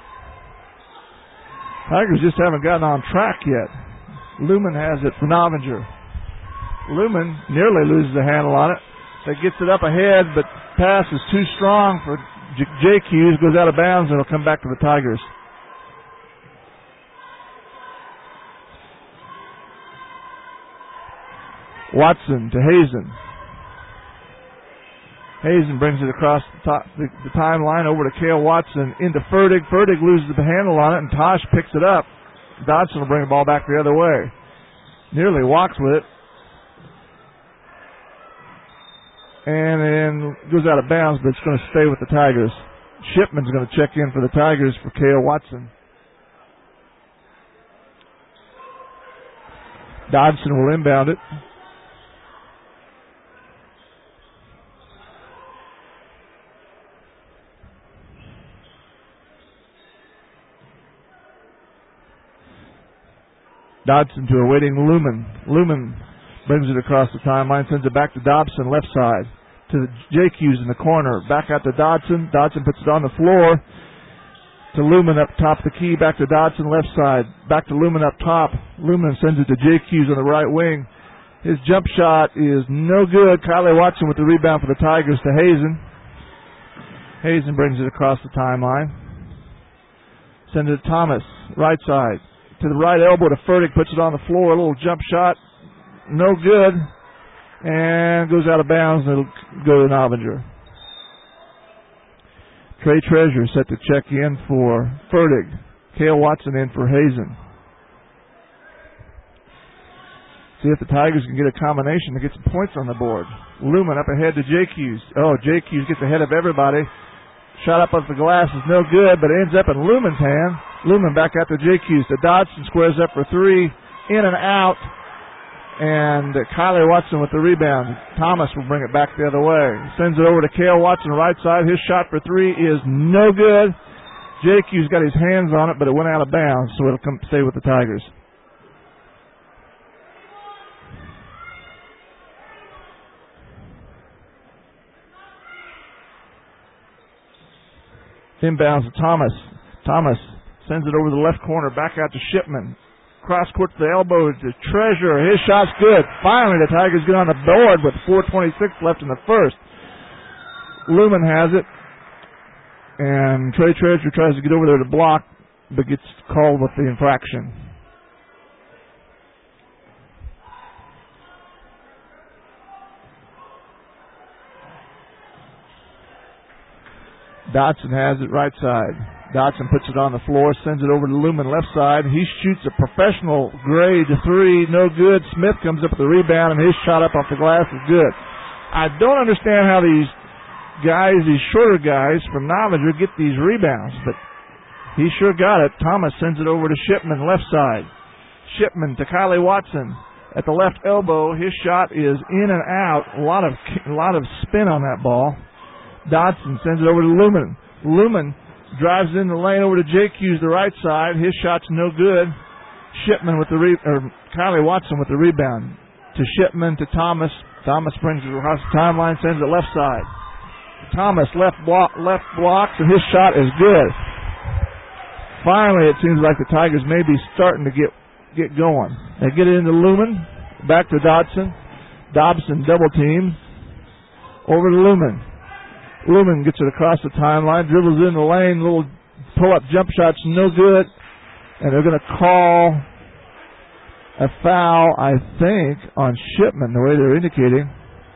Tigers just haven't gotten on track yet. Lumen has it for Novinger. Lumen nearly loses the handle on it. They gets it up ahead, but pass is too strong for Jake Hughes. Goes out of bounds, and it'll come back to the Tigers. Watson to Hazen. Hazen brings it across the timeline over to Kale Watson into Fertig. Fertig loses the handle on it, and Tosh picks it up. Dodson will bring the ball back the other way. Nearly walks with it. And then goes out of bounds, but it's going to stay with the Tigers. Shipman's going to check in for the Tigers for Kale Watson. Dodson will inbound it. Dodson to a waiting Lumen. Lumen brings it across the timeline, sends it back to Dobson, left side. to Jake Hughes in the corner. Back out to Dodson. Dodson puts it on the floor to Lumen up top of the key. Back to Dodson, left side. Back to Lumen up top. Lumen sends it to Jake Hughes on the right wing. His jump shot is no good. Kylie Watson with the rebound for the Tigers to Hazen. Hazen brings it across the timeline. Sends it to Thomas, right side. To the right elbow to Furtick, puts it on the floor. A little jump shot, no good. And goes out of bounds, and it'll go to Novinger. Trey Treasure set to check in for Furtick. Cale Watson in for Hazen. See if the Tigers can get a combination to get some points on the board. Lumen up ahead to Jake Hughes. Oh, Jake Hughes gets ahead of everybody. Shot up off the glass is no good, but it ends up in Lumen's hand. Lumen back out to Jake Hughes. To Dodson, squares up for three. In and out. And Kylie Watson with the rebound. Thomas will bring it back the other way. Sends it over to Cale Watson, right side. His shot for three is no good. Jake Hughes got his hands on it, but it went out of bounds, so it'll stay with the Tigers. Inbounds to Thomas. Thomas sends it over the left corner, back out to Shipman. Cross court to the elbow to Treasure. His shot's good. Finally, the Tigers get on the board with 4:26 left in the first. Lumen has it. And Trey Treasure tries to get over there to block, but gets called with the infraction. Dodson has it right side. Dodson puts it on the floor, sends it over to Lumen left side. He shoots a professional grade three, no good. Smith comes up with the rebound, and his shot up off the glass is good. I don't understand how these guys, these shorter guys from Novinger get these rebounds, but he sure got it. Thomas sends it over to Shipman left side. Shipman to Kylie Watson at the left elbow. His shot is in and out. A lot of spin on that ball. Dodson sends it over to Lumen. Lumen drives in the lane over to Jake Hughes, the right side. His shot's no good. Shipman with the Kylie Watson with the rebound. To Shipman, to Thomas. Thomas brings it across the timeline, sends it left side. Thomas left blocks, and his shot is good. Finally, it seems like the Tigers may be starting to get going. They get it into Lumen. Back to Dodson. Dobson double team. Over to Lumen. Lumen gets it across the timeline, dribbles in the lane, little pull-up jump shot's no good, and they're going to call a foul, I think, on Shipman, the way they're indicating.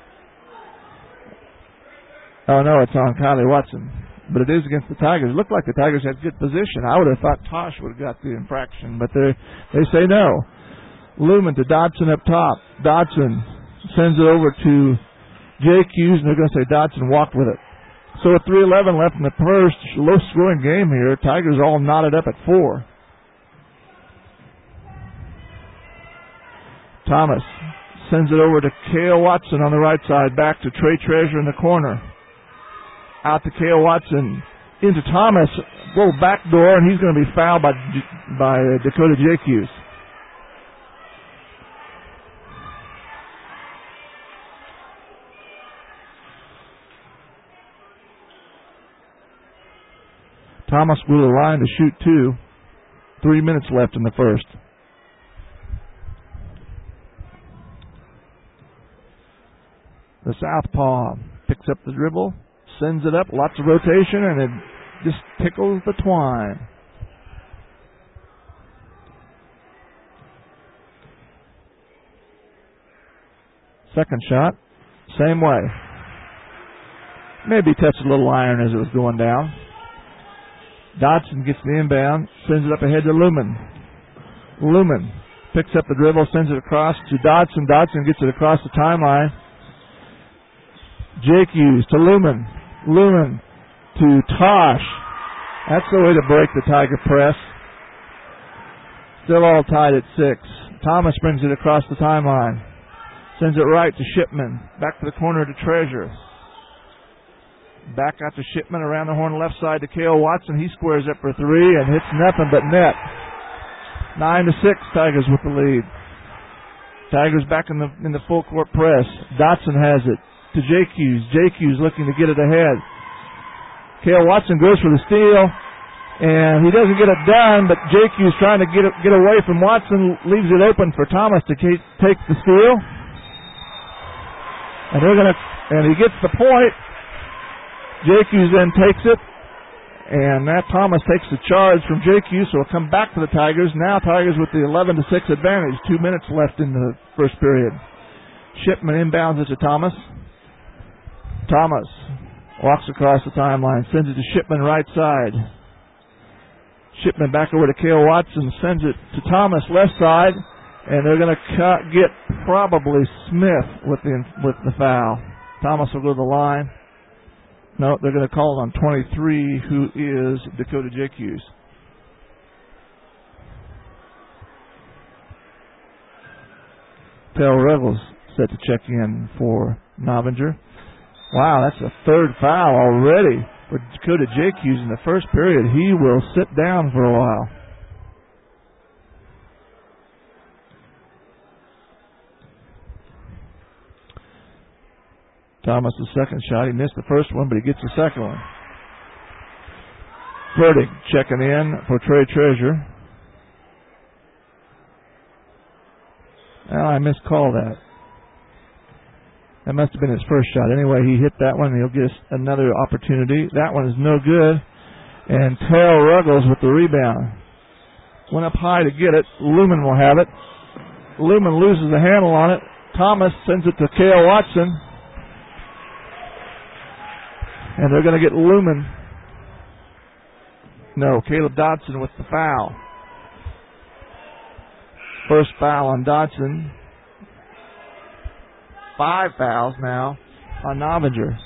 Oh, no, it's on Kylie Watson, but it is against the Tigers. It looked like the Tigers had good position. I would have thought Tosh would have got the infraction, but they say no. Lumen to Dodson up top. Dodson sends it over to Jake Hughes, and they're going to say Dodson walked with it. So with 3:11 left in the first, low-scoring game here. Tigers all knotted up at 4. Thomas sends it over to Cale Watson on the right side, back to Trey Treasure in the corner. Out to Cale Watson, into Thomas, little back door, and he's going to be fouled by Dakota Jake Hughes. Thomas with a line to shoot 2. 3 minutes left in the first. The southpaw picks up the dribble, sends it up, lots of rotation, and it just tickles the twine. Second shot, same way. Maybe touched a little iron as it was going down. Dodson gets the inbound, sends it up ahead to Lumen. Lumen picks up the dribble, sends it across to Dodson. Dodson gets it across the timeline. Jake Hughes to Lumen. Lumen to Tosh. That's the way to break the Tiger press. Still all tied at 6. Thomas brings it across the timeline. Sends it right to Shipman. Back to the corner to Treasure. Back out to Shipman around the horn left side to Cale Watson. He squares up for 3 and hits nothing but net. 9-6, Tigers with the lead. Tigers back in the full court press. Dodson has it. to Jake Hughes. Jake Hughes looking to get it ahead. Cale Watson goes for the steal, and he doesn't get it done, but Jake Hughes trying to get away from Watson, leaves it open for Thomas to take the steal. And he gets the point. Jake Hughes then takes it, and Matt Thomas takes the charge from Jake Hughes, so it'll come back to the Tigers. Now Tigers with the 11-6 advantage. 2 minutes left in the first period. Shipman inbounds it to Thomas. Thomas walks across the timeline, sends it to Shipman right side. Shipman back over to Cale Watson, sends it to Thomas left side, and they're going to get probably Smith with the foul. Thomas will go to the line. No, they're going to call it on 23, who is Dakota Jake Hughes. Tel Ruggles set to check in for Novinger. Wow, that's a third foul already for Dakota Jake Hughes in the first period. He will sit down for a while. Thomas, the second shot. He missed the first one, but he gets the second one. Fertig checking in for Trey Treasure. Well, I miscalled that. That must have been his first shot. Anyway, he hit that one, and he'll get another opportunity. That one is no good. And Tel Ruggles with the rebound. Went up high to get it. Lumen will have it. Lumen loses the handle on it. Thomas sends it to Cale Watson. And they're going to get Lumen. No, Caleb Dodson with the foul. First foul on Dodson. 5 fouls now on Novinger.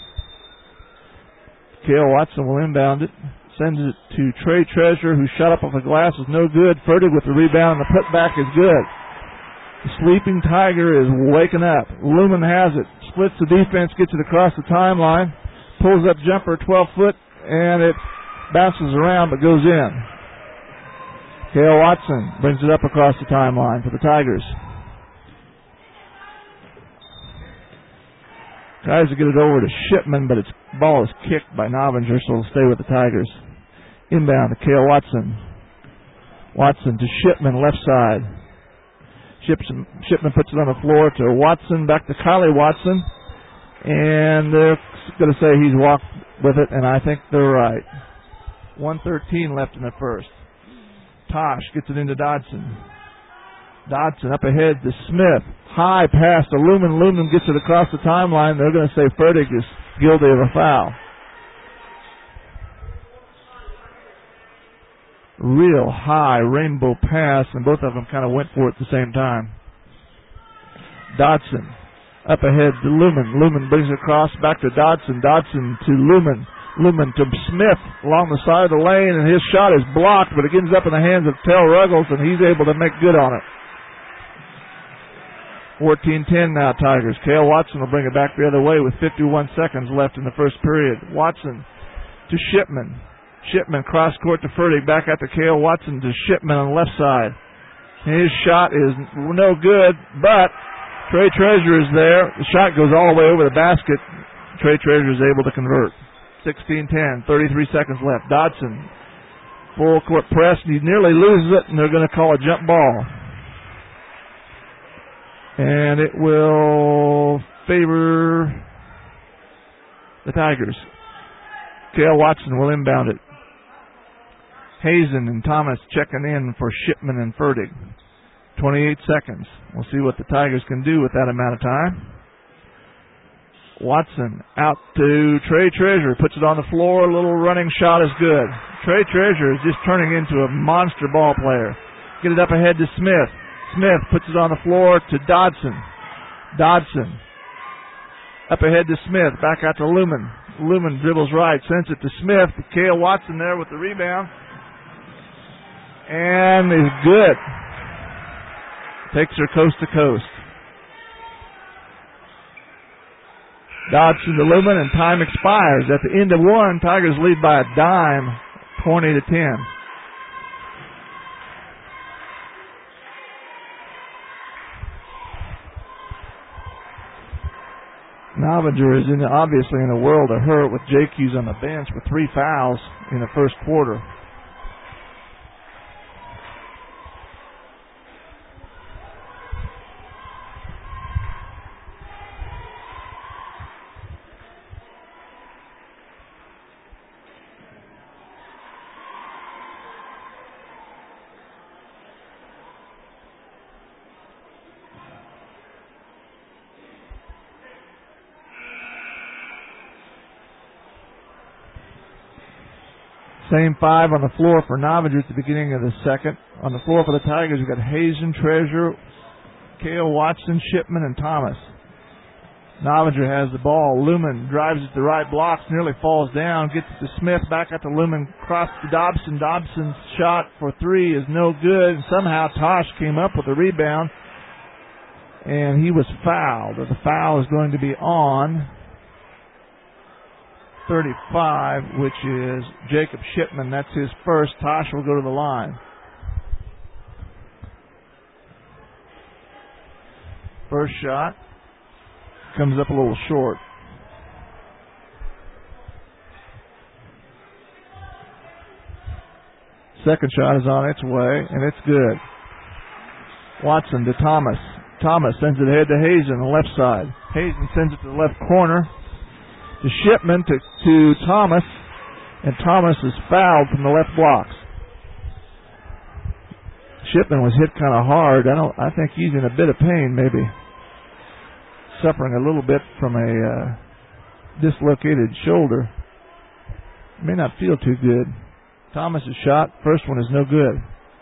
Cale Watson will inbound it. Sends it to Trey Treasure, who shot up off the glass, is no good. Fertig with the rebound, and the putback is good. The sleeping Tiger is waking up. Lumen has it. Splits the defense, gets it across the timeline. Pulls up jumper 12 foot, and it bounces around but goes in. Cale Watson brings it up across the timeline for the Tigers. Tries to get it over to Shipman, but its ball is kicked by Novinger, so it'll stay with the Tigers. Inbound to Cale Watson. Watson to Shipman, left side. Shipman puts it on the floor to Watson, back to Kylie Watson. And they're going to say he's walked with it, and I think they're right. 1:13 left in the first. Tosh gets it into Dodson. Dodson up ahead to Smith. High pass to Lumen. Lumen gets it across the timeline. They're going to say Fertig is guilty of a foul. Real high rainbow pass, and both of them kind of went for it at the same time. Dodson up ahead to Lumen. Lumen brings it across back to Dodson. Dodson to Lumen. Lumen to Smith along the side of the lane, and his shot is blocked, but it ends up in the hands of Tel Ruggles, and he's able to make good on it. 14-10 now, Tigers. Cale Watson will bring it back the other way with 51 seconds left in the first period. Watson to Shipman. Shipman cross court to Fertig, back out to Cale Watson to Shipman on the left side. His shot is no good, but Trey Treasure is there. The shot goes all the way over the basket. Trey Treasure is able to convert. 16-10, 33 seconds left. Dodson, full court press, and he nearly loses it, and they're going to call a jump ball. And it will favor the Tigers. Cale Watson will inbound it. Hazen and Thomas checking in for Shipman and Fertig. 28 seconds. We'll see what the Tigers can do with that amount of time. Watson out to Trey Treasure. Puts it on the floor. A little running shot is good. Trey Treasure is just turning into a monster ball player. Get it up ahead to Smith. Smith puts it on the floor to Dodson. Dodson up ahead to Smith. Back out to Lumen. Lumen dribbles right. Sends it to Smith. Cale Watson there with the rebound. And is good. Takes her coast to coast. Dodson to Lumen, and time expires. At the end of one, Tigers lead by a dime, 20-10. Novinger is obviously in a world of hurt with Jake Hughes on the bench with 3 fouls in the first quarter. Same 5 on the floor for Novinger at the beginning of the second. On the floor for the Tigers, we've got Hazen, Treasure, Cale Watson, Shipman, and Thomas. Novinger has the ball. Lumen drives at the right, blocks, nearly falls down, gets it to Smith, back at the Lumen, cross to Dobson. Dobson's shot for 3 is no good. Somehow Tosh came up with a rebound, and he was fouled. The foul is going to be on 35, which is Jacob Shipman. That's his first. Tosh will go to the line. First shot comes up a little short. Second shot is on its way, and it's good. Watson to Thomas. Thomas sends it ahead to Hazen on the left side. Hazen sends it to the left corner to Shipman to Thomas, and Thomas is fouled from the left blocks. Shipman was hit kind of hard. I think he's in a bit of pain, maybe suffering a little bit from a dislocated shoulder. May not feel too good. Thomas's shot, first one is no good.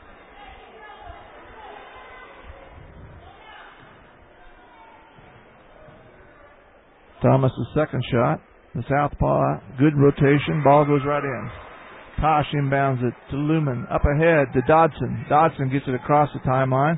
Thomas's second shot. The southpaw, good rotation, ball goes right in. Tosh inbounds it to Lumen, up ahead to Dodson. Dodson gets it across the timeline.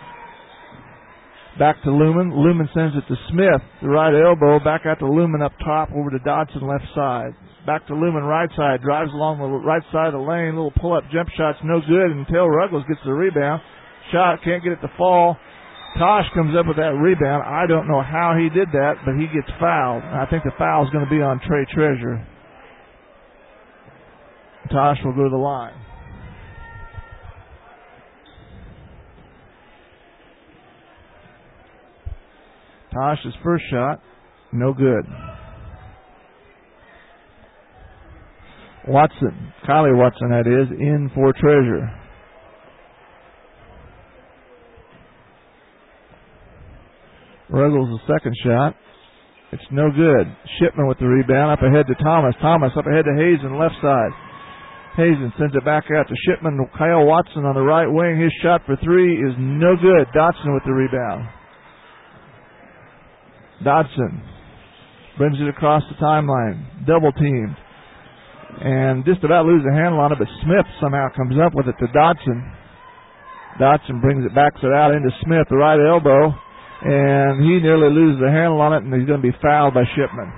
Back to Lumen. Lumen sends it to Smith, the right elbow, back out to Lumen up top, over to Dodson left side. Back to Lumen right side, drives along the right side of the lane, little pull-up jump shot's no good until Ruggles gets the rebound. Shot, can't get it to fall. Tosh comes up with that rebound. I don't know how he did that, but he gets fouled. I think the foul is going to be on Trey Treasure. Tosh will go to the line. Tosh's first shot, no good. Watson, Kylie Watson that is, in for Treasure. Ruggles' the second shot. It's no good. Shipman with the rebound, up ahead to Thomas. Thomas up ahead to Hazen, left side. Hazen sends it back out to Shipman. Kyle Watson on the right wing. His shot for 3 is no good. Dodson with the rebound. Dodson brings it across the timeline. Double teamed. And just about loses a handle on it, but Smith somehow comes up with it to Dodson. Dodson brings it, backs it out into Smith, the right elbow. And he nearly loses the handle on it, and he's going to be fouled by Shipman.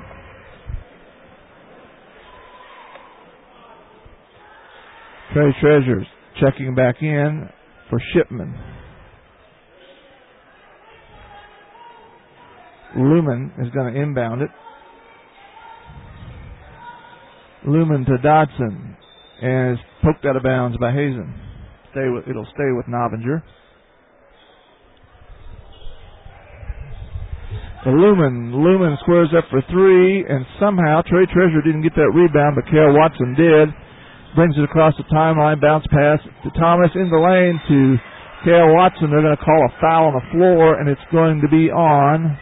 Trey Treasure checking back in for Shipman. Lumen is going to inbound it. Lumen to Dodson, and is poked out of bounds by Hazen. It'll stay with Novinger. Lumen squares up for 3, and somehow Trey Treasure didn't get that rebound, but Cale Watson did. Brings it across the timeline, bounce pass to Thomas in the lane to Cale Watson. They're going to call a foul on the floor, and it's going to be on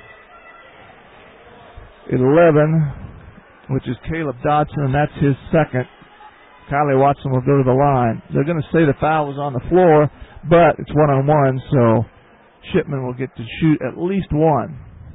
11, which is Caleb Dodson, and that's his second. Kylie Watson will go to the line. They're going to say the foul was on the floor, but it's one-on-one, so Shipman will get to shoot at least one.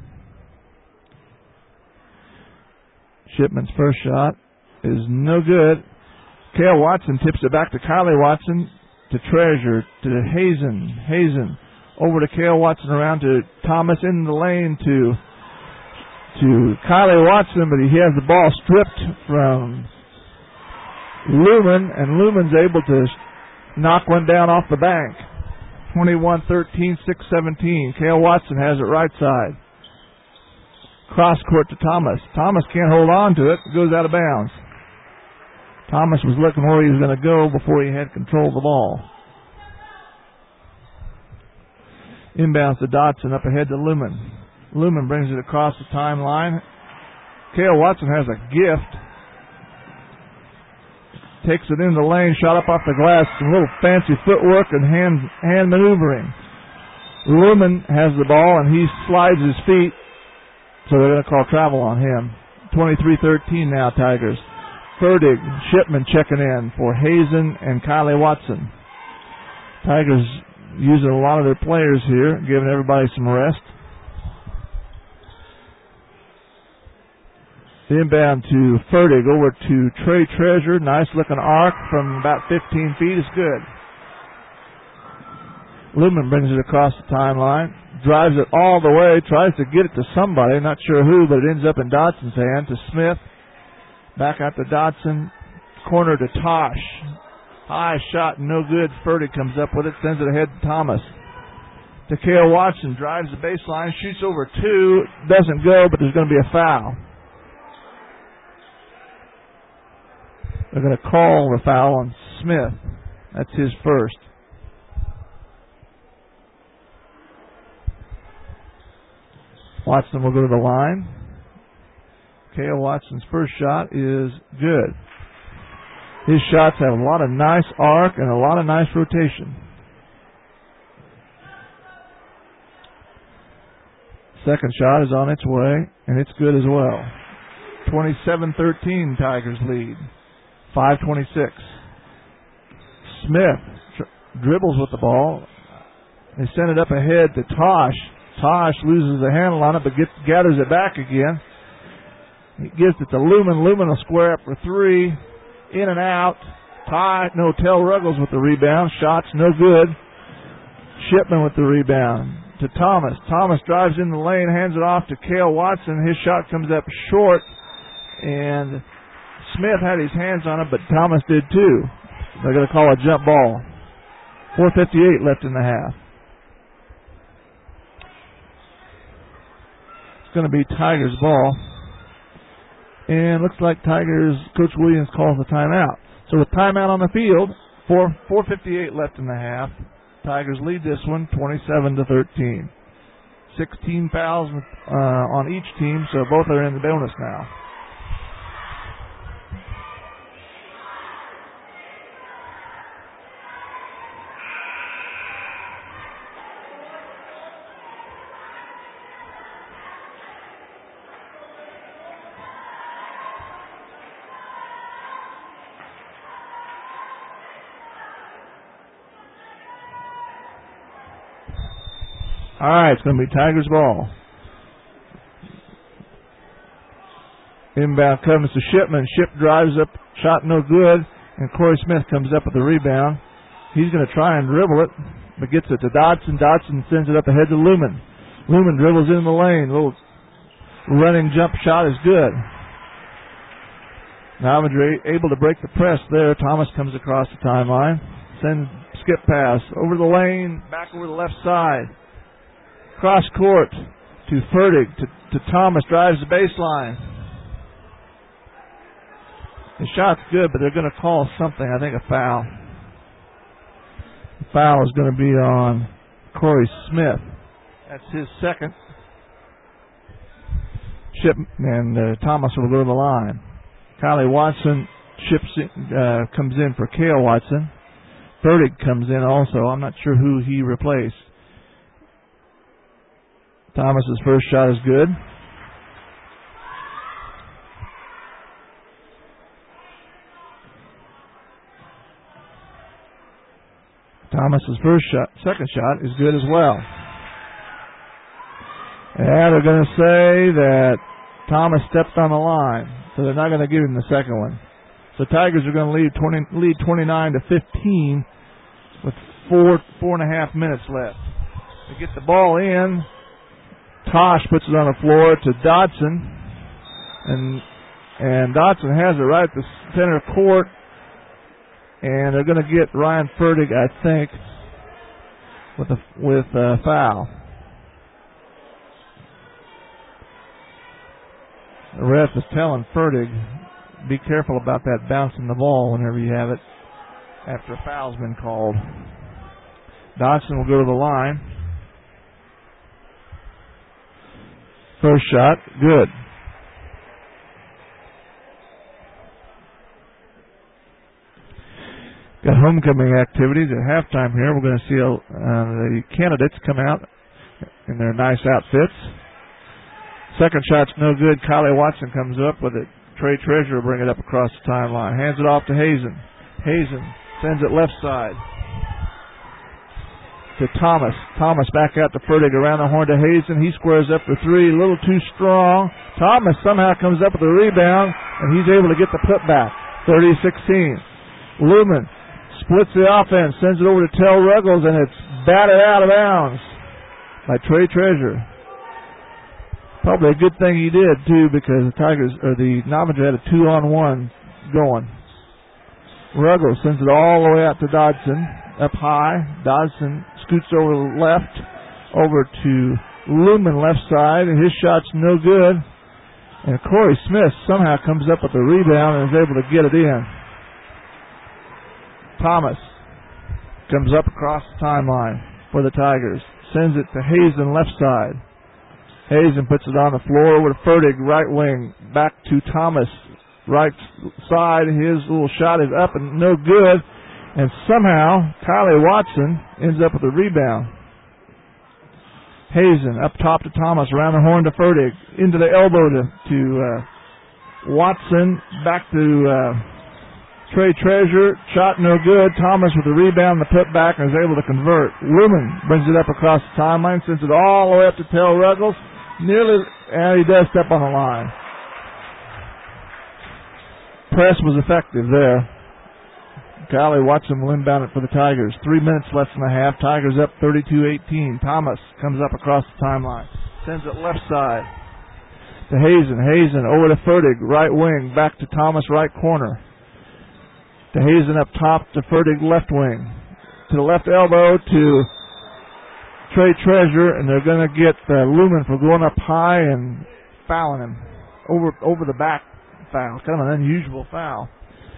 Shipman's first shot is no good. Cale Watson tips it back to Kylie Watson, to Treasure, to Hazen. Hazen over to Cale Watson, around to Thomas in the lane to Kylie Watson, but he has the ball stripped from Lumen, and Lumen's able to knock one down off the bank. 21-13, 6-17. Cale Watson has it right side. Cross court to Thomas. Thomas can't hold on to it. It goes out of bounds. Thomas was looking where he was going to go before he had control of the ball. Inbounds to Dotson, up ahead to Lumen. Lumen brings it across the timeline. Kale Watson has a gift. Takes it into the lane, shot up off the glass. Some little fancy footwork and hand maneuvering. Lumen has the ball and he slides his feet, so they're going to call travel on him. 23-13 now, Tigers. Ferdig, Shipman checking in for Hazen and Kylie Watson. Tigers using a lot of their players here, giving everybody some rest. Inbound to Fertig, over to Trey Treasure. Nice looking arc from about 15 feet. It's good. Lumen brings it across the timeline. Drives it all the way. Tries to get it to somebody. Not sure who, but it ends up in Dotson's hand. To Smith. Back out to Dotson. Corner to Tosh. High shot, no good. Fertig comes up with it. Sends it ahead to Thomas. To Kale Watson. Drives the baseline. Shoots over two. Doesn't go, but there's going to be a foul. They're going to call the foul on Smith. That's his first. Watson will go to the line. Kale Watson's first shot is good. His shots have a lot of nice arc and a lot of nice rotation. Second shot is on its way, and it's good as well. 27-13 Tigers lead. 5:26. Smith dribbles with the ball. They send it up ahead to Tosh. Tosh loses the handle on it, but gathers it back again. He gives it to Lumen. Lumen will square up for three. In and out. Tel Ruggles with the rebound. Shots no good. Shipman with the rebound to Thomas. Thomas drives in the lane, hands it off to Kale Watson. His shot comes up short, and Smith had his hands on it, but Thomas did too. They're going to call a jump ball. 4:58 left in the half. It's going to be Tigers ball. And looks like Tigers, Coach Williams calls the timeout. So with timeout on the field, 4:58 left in the half. Tigers lead this one 27-13. 16 fouls on each team, so both are in the bonus now. All right, it's going to be Tigers ball. Inbound comes to Shipman. Ship drives up, shot no good, and Corey Smith comes up with the rebound. He's going to try and dribble it, but gets it to Dodson. Dodson sends it up ahead to Lumen. Lumen dribbles in the lane. Little running jump shot is good. Now able to break the press there. Thomas comes across the timeline. Sends skip pass over the lane, back over the left side. Cross court to Fertig, to Thomas, drives the baseline. The shot's good, but they're going to call something, I think a foul. The foul is going to be on Corey Smith. That's his second. And Thomas will go to the line. Kylie Watson comes in for Kale Watson. Fertig comes in also. I'm not sure who he replaced. Thomas's first shot is good. Thomas's second shot is good as well. And they're going to say that Thomas stepped on the line, so they're not going to give him the second one. So Tigers are going to lead 29-15 with 4.5 minutes left. They get the ball in. Tosh puts it on the floor to Dodson, and Dodson has it right at the center court, and they're going to get Ryan Fertig, I think, with a foul. The ref is telling Fertig, be careful about that bouncing the ball whenever you have it after a foul's been called. Dodson will go to the line. First shot, good. Got homecoming activities at halftime here. We're going to see the candidates come out in their nice outfits. Second shot's no good. Kylie Watson comes up with it. Trey Treasure will bring it up across the timeline. Hands it off to Hazen. Hazen sends it left side to Thomas. Thomas back out to Fertig, around the horn to Hazen. He squares up for three. A little too strong. Thomas somehow comes up with a rebound, and he's able to get the putback. 30-16. Lumen splits the offense, sends it over to Tell Ruggles, and it's batted out of bounds by Trey Treasure. Probably a good thing he did, too, because the Novinger had a 2-on-1 going. Ruggles sends it all the way out to Dodson, up high. Dodson scoots over the left, over to Lumen left side, and his shot's no good. And Corey Smith somehow comes up with the rebound and is able to get it in. Thomas comes up across the timeline for the Tigers. Sends it to Hazen left side. Hazen puts it on the floor with Fertig right wing. Back to Thomas right side. His little shot is up and no good. And somehow Kylie Watson ends up with a rebound. Hazen up top to Thomas. Around the horn to Fertig. Into the elbow to Watson. Back to Trey Treasure. Shot no good. Thomas with the rebound, the putback, and is able to convert. Lumen brings it up across the timeline. Sends it all the way up to Tell Ruggles. Nearly, and he does step on the line. Press was effective there. Kylie Watson will inbound it for the Tigers. 3 minutes left in the half. Tigers up 32-18. Thomas comes up across the timeline. Sends it left side to Hazen. Hazen over to Fertig, right wing. Back to Thomas, right corner. To Hazen up top to Fertig, left wing. To the left elbow to Trey Treasure, and they're going to get Lumen for going up high and fouling him. Over the back foul. Kind of an unusual foul.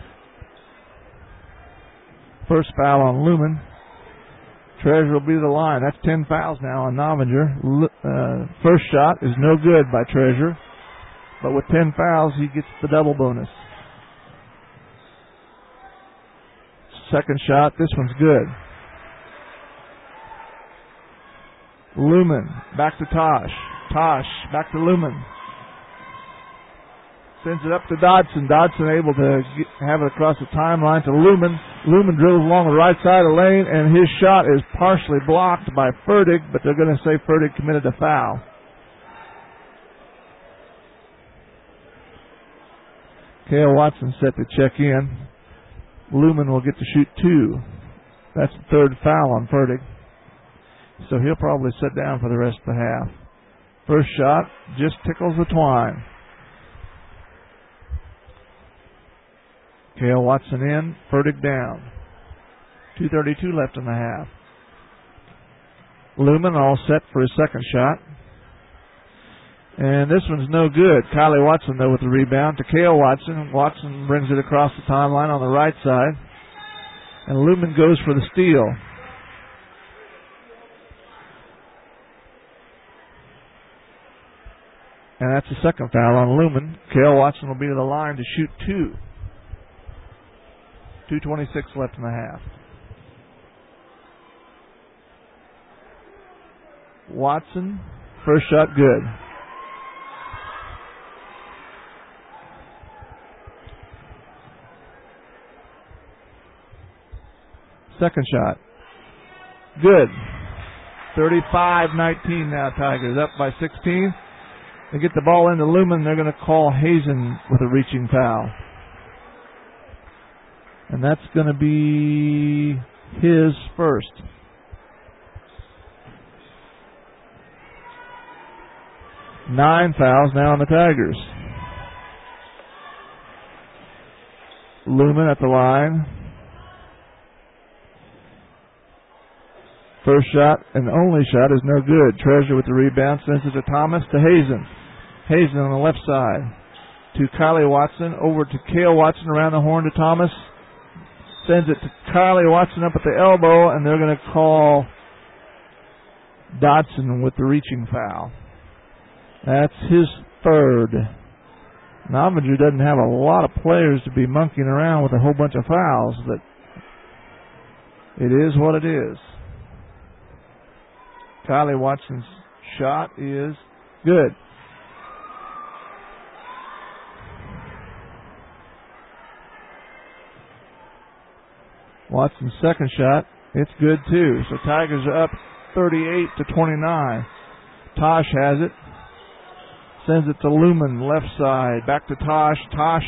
First foul on Lumen. Treasure will be the line. That's 10 fouls now on Novinger. First shot is no good by Treasure, but with 10 fouls, he gets the double bonus. Second shot, this one's good. Lumen, back to Tosh. Tosh, back to Lumen. Sends it up to Dodson. Dodson able to have it across the timeline to Lumen. Lumen drills along the right side of the lane, and his shot is partially blocked by Fertig, but they're going to say Fertig committed a foul. Kale Watson set to check in. Lumen will get to shoot two. That's the third foul on Fertig. So he'll probably sit down for the rest of the half. First shot just tickles the twine. Kale Watson in, Fertig down. 2:32 left in the half. Lumen all set for his second shot. And this one's no good. Kylie Watson, though, with the rebound to Kale Watson. Watson brings it across the timeline on the right side. And Lumen goes for the steal. And that's the second foul on Lumen. Kale Watson will be to the line to shoot two. 2:26 left in the half. Watson, first shot good. Second shot. Good. 35-19 now, Tigers up by 16. They get the ball into Lumen. They're going to call Hazen with a reaching foul. And that's going to be his first. Nine fouls now on the Tigers. Lumen at the line. First shot and only shot is no good. Treasure with the rebound. Sends it to Thomas to Hazen. Hazen on the left side. to Kylie Watson. Over to Kale Watson around the horn to Thomas. Sends it to Kylie Watson up at the elbow, and they're going to call Dodson with the reaching foul. That's his third. Novinger doesn't have a lot of players to be monkeying around with a whole bunch of fouls, but it is what it is. Kylie Watson's shot is good. Watson's second shot, it's good too. So Tigers are up 38-29. Tosh has it. Sends it to Lumen, left side. Back to Tosh. Tosh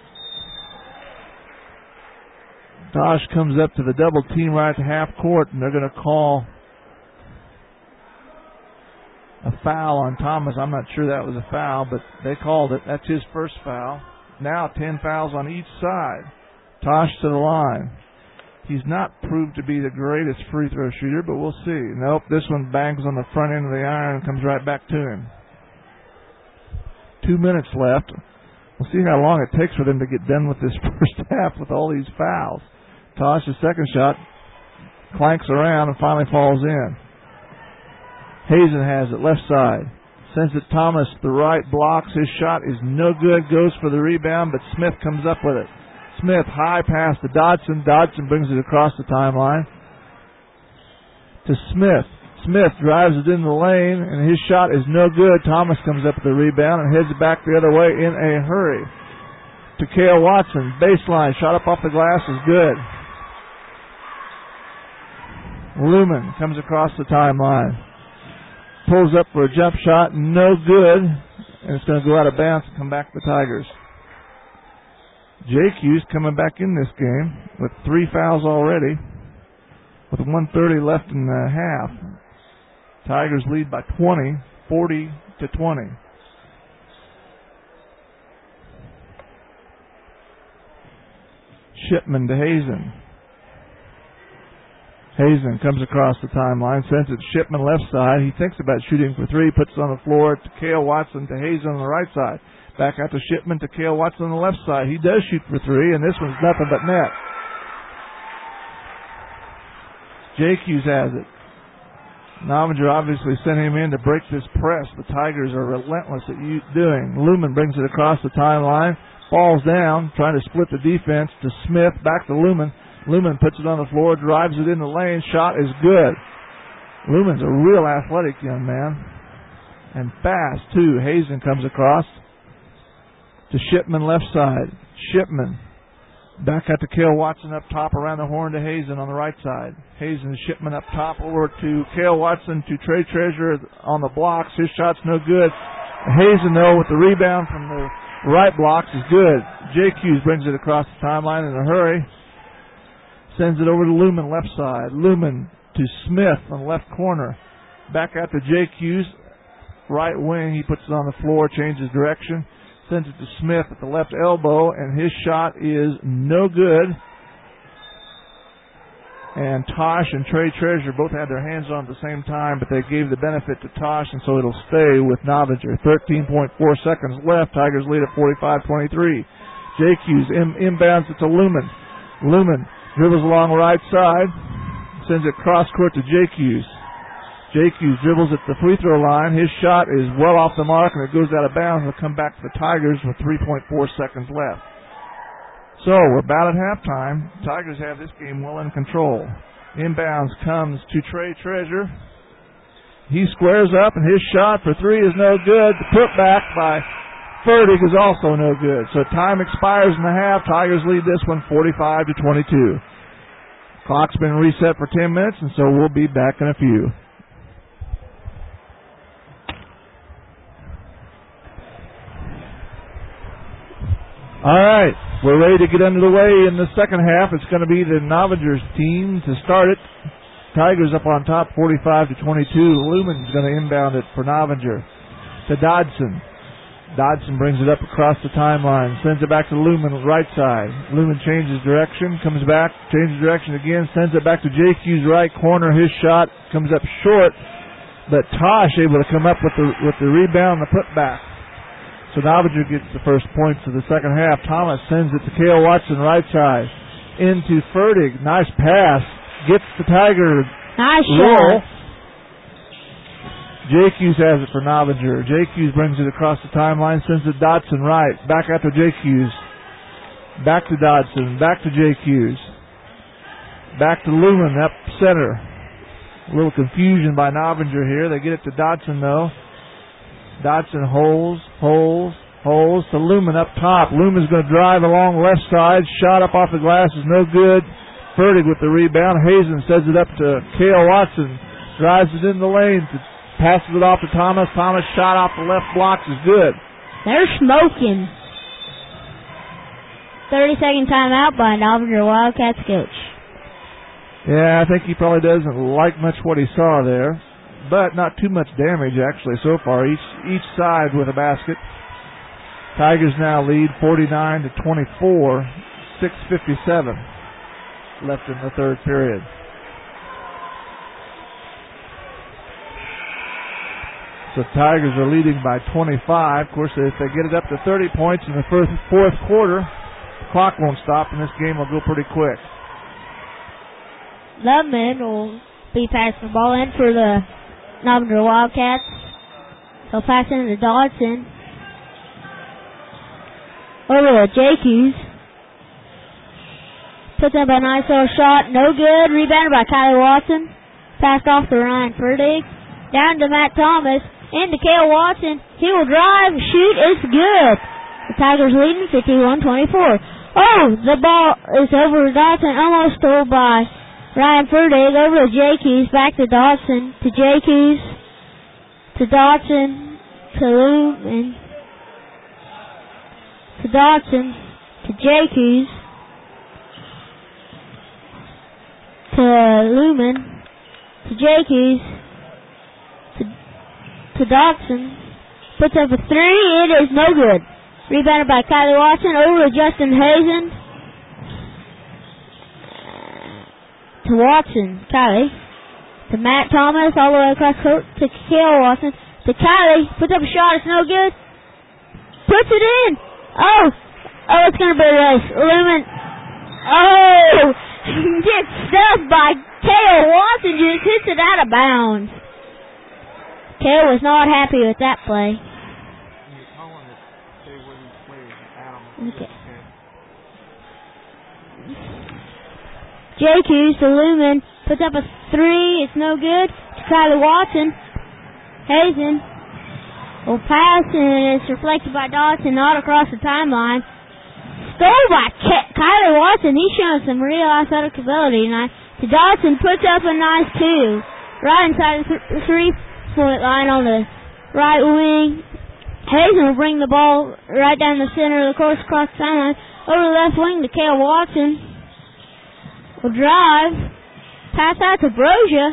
comes up to the double team right at the half court, and they're going to call a foul on Thomas. I'm not sure that was a foul, but they called it. That's his first foul. Now 10 fouls on each side. Tosh to the line. He's not proved to be the greatest free throw shooter, but we'll see. Nope, this one bangs on the front end of the iron and comes right back to him. 2 minutes left. We'll see how long it takes for them to get done with this first half with all these fouls. Tosh's second shot clanks around and finally falls in. Hazen has it, left side. Sends it Thomas, the right, blocks. His shot is no good, goes for the rebound, but Smith comes up with it. Smith, high pass to Dodson. Dodson brings it across the timeline to Smith. Smith drives it in the lane, and his shot is no good. Thomas comes up with the rebound and heads back the other way in a hurry. To Kale Watson, baseline, shot up off the glass is good. Lumen comes across the timeline. Pulls up for a jump shot, no good, and it's going to go out of bounds and come back to the Tigers. Jake Hughes coming back in this game with 3 fouls already, with 1:30 left in the half. Tigers lead by 20, 40-20. Shipman to Hazen. Hazen comes across the timeline, sends it to Shipman left side. He thinks about shooting for 3, puts it on the floor to Kale Watson to Hazen on the right side. Back out to Shipman to Kale Watson on the left side. He does shoot for 3, and this one's nothing but net. Jake Hughes has it. Novinger obviously sent him in to break this press. The Tigers are relentless at doing. Lumen brings it across the timeline, falls down, trying to split the defense to Smith, back to Lumen. Lumen puts it on the floor, drives it in the lane, shot is good. Lumen's a real athletic young man. And fast, too. Hazen comes across to Shipman left side. Shipman back out to Kale Watson up top around the horn to Hazen on the right side. Hazen, Shipman up top over to Kale Watson to Trey Treasure on the blocks. His shot's no good. Hazen, though, with the rebound from the right blocks is good. Jake Hughes brings it across the timeline in a hurry. Sends it over to Lumen left side. Lumen to Smith on the left corner. Back out to Jake Hughes. Right wing, he puts it on the floor, changes direction. Sends it to Smith at the left elbow, and his shot is no good. And Tosh and Trey Treasure both had their hands on it at the same time, but they gave the benefit to Tosh, and so it'll stay with Novinger. 13.4 seconds left. Tigers lead at 45-23. Jake Hughes inbounds it to Lumen. Lumen dribbles along the right side, sends it cross court to Jake Hughes. Jake Hughes dribbles at the free throw line. His shot is well off the mark, and it goes out of bounds. It'll come back to the Tigers with 3.4 seconds left. So we're about at halftime. Tigers have this game well in control. Inbounds comes to Trey Treasure. He squares up, and his shot for 3 is no good. The putback by Fertig is also no good. So time expires in the half. Tigers lead this one 45-22. Clock's been reset for 10 minutes, and so we'll be back in a few. All right, we're ready to get underway in the second half. It's going to be the Novinger's team to start it. Tigers up on top, 45-22. Lumen's going to inbound it for Novinger to Dodson. Dodson brings it up across the timeline, sends it back to Lumen, right side. Lumen changes direction, comes back, changes direction again, sends it back to Jake Hughes, right corner. His shot comes up short, but Tosh able to come up with the rebound and the putback. So Novinger gets the first points of the second half. Thomas sends it to Cale Watson, right side. Into Fertig. Nice pass. Gets the Tiger Nice roll. shot. Jacques has it for Novinger. Jacques brings it across the timeline, sends it Dodson right. Back after Jacques. Back to Dodson. Back to Jacques. Back to Lumen up center. A little confusion by Novinger here. They get it to Dodson though. Dodson holds to Lumen up top. Lumen's going to drive along left side. Shot up off the glass is no good. Fertig with the rebound. Hazen sends it up to Cale Watson. Drives it in the lane. Passes it off to Thomas. Thomas shot off the left block is good. They're smoking. 30-second timeout by Novinger Wildcats coach. Yeah, I think he probably doesn't like much what he saw there. But not too much damage, actually, so far. Each side with a basket. Tigers now lead 49-24, 6:57 left in the third period. So Tigers are leading by 25. Of course, if they get it up to 30 points in the fourth quarter, the clock won't stop, and this game will go pretty quick. Lubman will be passing the ball in for the Novinger Wildcats. He'll pass into Dodson. Over to Jacques. Puts up a nice little shot. No good. Rebounded by Kylie Watson. Passed off to Ryan Fertig. Down to Matt Thomas. Into Cale Watson. He will drive. Shoot. It's good. The Tigers leading 51-24. Oh, the ball is over to Dodson. Almost stole by Ryan Fertig. Over to Jacques. Back to Dodson. To Jacques. To Dodson. To Lumen. To Dodson. To Jacques. To Lumen. To Jacques. To Dodson. Puts up a three. It is no good. Rebounded by Kylie Watson. Over to Justin Hazen. To Watson. Kylie. To Matt Thomas. All the way across court. To Cale Watson. To Kylie. Puts up a shot. It's no good. Puts it in. Oh, it's going to be a race. Lumen. Oh, gets stuffed by Cale Watson. Just hits it out of bounds. Cale was not happy with that play. Okay. Jacques to Lumen. Puts up a three. It's no good. To Kylie Watson. Hazen will pass, and it's reflected by Dodson, not across the timeline. Stole by Kylie Watson. He's showing some real athletic ability tonight. To Dodson, puts up a nice two. Right inside the three-point line on the right wing. Hazen will bring the ball right down the center of the course across the timeline. Over the left wing to Cale Watson. Will drive. Pass out to Brosia.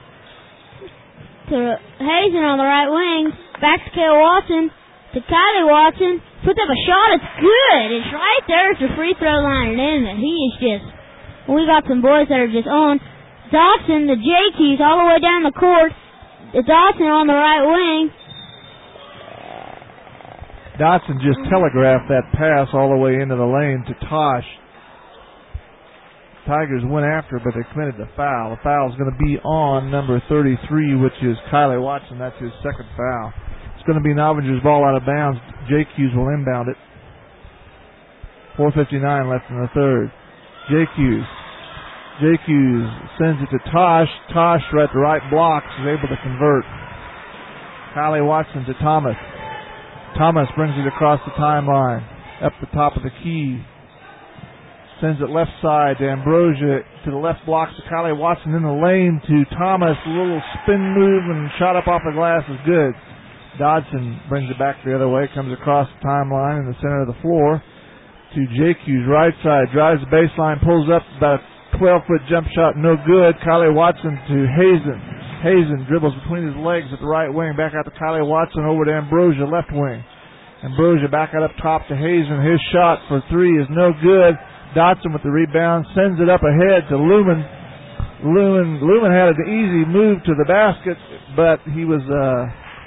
To Hazen on the right wing. Back to Cale Watson. To Kylie Watson. Puts up a shot. It's good. It's right there at the free throw line. And he is just... We got some boys that are just on. Dodson, the Jacques, all the way down the court. Dodson on the right wing. Dodson just telegraphed that pass all the way into the lane to Tosh. Tigers went after, but they committed the foul. The foul is going to be on number 33, which is Kylie Watson. That's his second foul. It's going to be Novinger's ball out of bounds. Jacques will inbound it. 4:59 left in the third. Jacques sends it to Tosh. Tosh, right at the right block, is able to convert. Kylie Watson to Thomas. Thomas brings it across the timeline, up the top of the key. Sends it left side to Ambrosia, to the left block to Kylie Watson in the lane to Thomas. A little spin move and shot up off the glass is good. Dodson brings it back the other way, comes across the timeline in the center of the floor to Jacques, right side, drives the baseline, pulls up about a 12-foot jump shot, no good. Kylie Watson to Hazen. Hazen dribbles between his legs at the right wing, back out to Kylie Watson, over to Ambrosia, left wing. Ambrosia back out up top to Hazen. His shot for three is no good. Dodson with the rebound, sends it up ahead to Lumen. Lumen had an easy move to the basket, but he was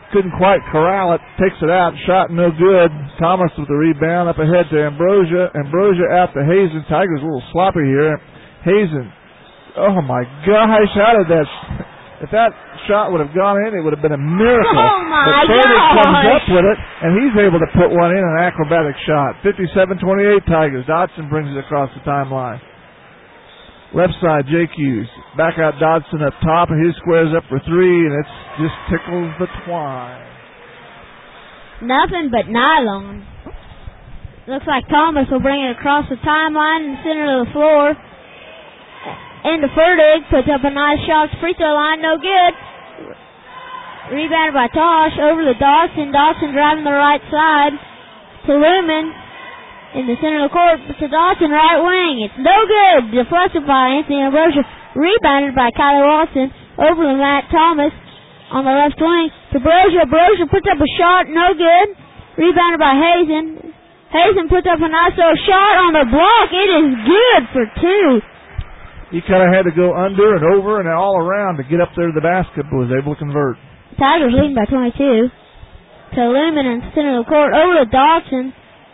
couldn't quite corral it. Takes it out. Shot no good. Thomas with the rebound up ahead to Ambrosia. Ambrosia out to Hazen. Tigers a little sloppy here. Hazen. Oh my gosh! How did that? If that shot would have gone in, it would have been a miracle. Oh my but Furtick comes gosh. up with it, and he's able to put one in, an acrobatic shot. 57-28 Tigers. Dodson brings it across the timeline. Left side, Jake Hughes. Back out Dodson up top, and he squares up for three, and it just tickles the twine. Nothing but nylon. Looks like Thomas will bring it across the timeline in the center of the floor. Into Furtick, puts up a nice shot, free throw line, no good. Rebounded by Tosh, over to Dawson. Dawson driving the right side to Lumen. In the center of the court, to Dawson, right wing. It's no good. Deflected by Anthony Ambrosia. Rebounded by Kylie Watson. Over to Matt Thomas on the left wing. To Brosia. Brosia puts up a shot, no good. Rebounded by Hazen. Hazen puts up a nice little shot on the block. It is good for two. He kind of had to go under and over and all around to get up there to the basket, but was able to convert. Tigers leading by 22. To Lumen in the center of the court. Over to Dawson.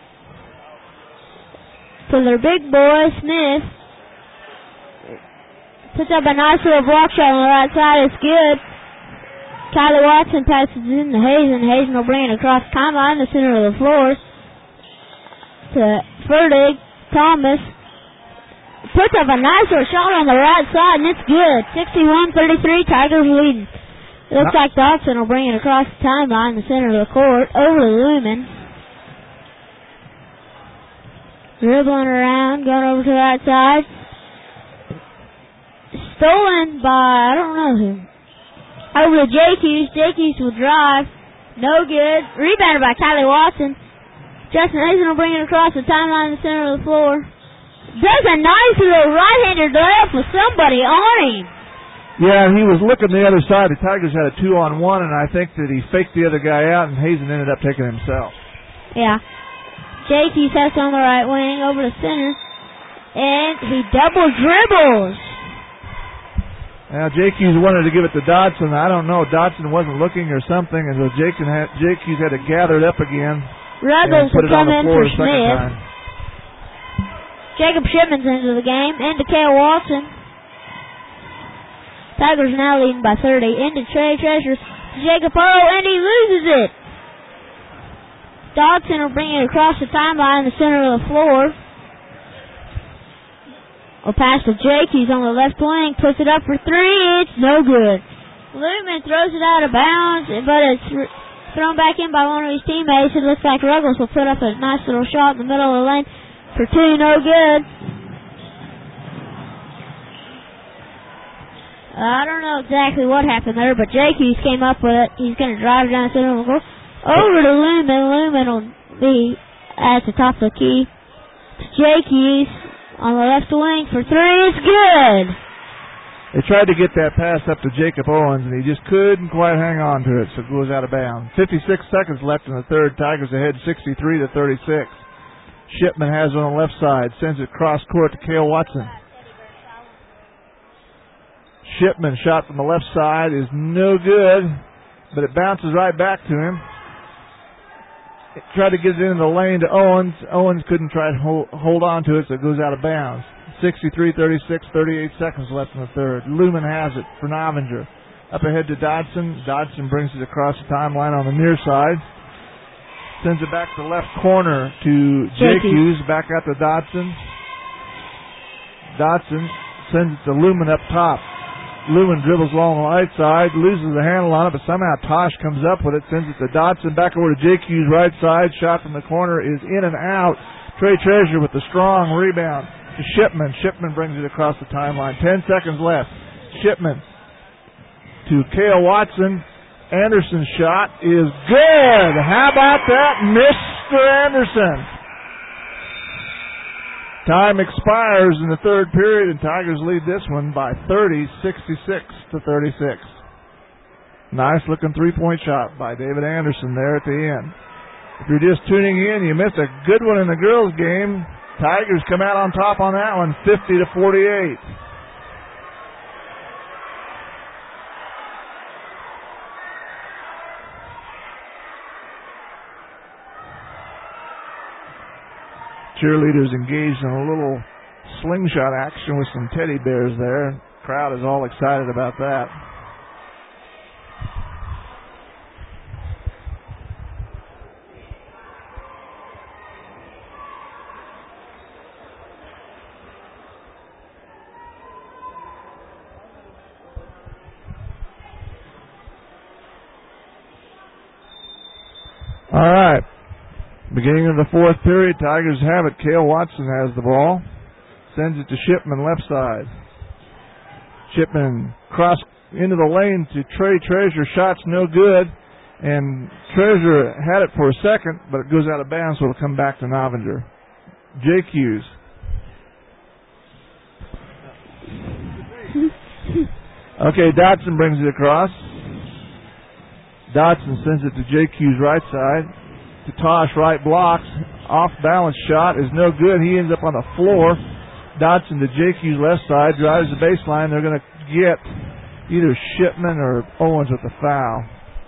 To their big boy, Smith. Puts up a nice little block shot on the right side. It's good. Kylie Watson passes it in to Hazen. Hazen will bring it across the timeline in the center of the floor. To Furtick. Thomas. Puts up a nice little shot on the right side, and it's good. 61-33, Tigers leading. Looks like Dodson will bring it across the timeline in the center of the court. Over to Lumen. Dribbling around, going over to the right side. Stolen by, I don't know who. Over to Jake Hughes. Jake Hughes will drive. No good. Rebounded by Kylie Watson. Justin Hazen will bring it across the timeline in the center of the floor. Does a nice little right-hander layup with somebody on him. Yeah, he was looking the other side. The Tigers had a 2-on-1, and I think that he faked the other guy out, and Hazen ended up taking himself. Yeah. Jake Hughes has on the right wing over the center, and he double dribbles. Now, Jake Hughes wanted to give it to Dodson. I don't know. Dodson wasn't looking or something, and so Jake Hughes had to gather it up again. Ruggles will come in for Smith. Time. Jacob Shipman's into the game. Into Kale Watson. Tigers now leading by 30. Into Trey Treasure. Jacob O, and he loses it. Dodson will bring it across the timeline in the center of the floor. Will pass to Jake. He's on the left wing. Puts it up for three. It's no good. Lumen throws it out of bounds, but it's thrown back in by one of his teammates. It looks like Ruggles will put up a nice little shot in the middle of the lane. For two, no good. I don't know exactly what happened there, but Jake Hughes came up with it. He's going to drive down the center of the court. Over to Lumen. Lumen will be at the top of the key. Jake Hughes on the left wing for three. It's good. They tried to get that pass up to Jacob Owens, and he just couldn't quite hang on to it, so it goes out of bounds. 56 seconds left in the third. Tigers ahead 63-36. Shipman has it on the left side. Sends it cross court to Kale Watson. Shipman shot from the left side is no good, but it bounces right back to him. Tried to get it into the lane to Owens. Owens couldn't try to hold on to it, so it goes out of bounds. 63-36, 38 seconds left in the third. Lumen has it for Novinger. Up ahead to Dodson. Dodson brings it across the timeline on the near side. Sends it back to the left corner to Jake Hughes. Back out to Dodson. Dodson sends it to Lumen up top. Lumen dribbles along the right side, loses the handle on it, but somehow Tosh comes up with it, sends it to Dodson. Back over to Jake Hughes right side. Shot from the corner is in and out. Trey Treasure with the strong rebound to Shipman. Shipman brings it across the timeline. 10 seconds left. Shipman to Kale Watson. Anderson's shot is good. How about that, Mr. Anderson? Time expires in the third period, and Tigers lead this one by 30, 66-36. Nice looking three-point shot by David Anderson there at the end. If you're just tuning in, you missed a good one in the girls' game. Tigers come out on top on that one, 50-48. cheerleaders engaged in a little slingshot action with some teddy bears there. Crowd is all excited about that. All right. Beginning of the fourth period, Tigers have it. Cale Watson has the ball. Sends it to Shipman left side. Shipman cross into the lane to Trey Treasure. Shot's no good. And Treasure had it for a second, but it goes out of bounds, so it'll come back to Novinger. Jake Hughes. Okay, Dodson brings it across. Dodson sends it to Jake Hughes right side. To Tosh, right blocks. Off balance shot is no good. He ends up on the floor. Dodson to Jake Hughes left side. Drives the baseline. They're going to get either Shipman or Owens with the foul.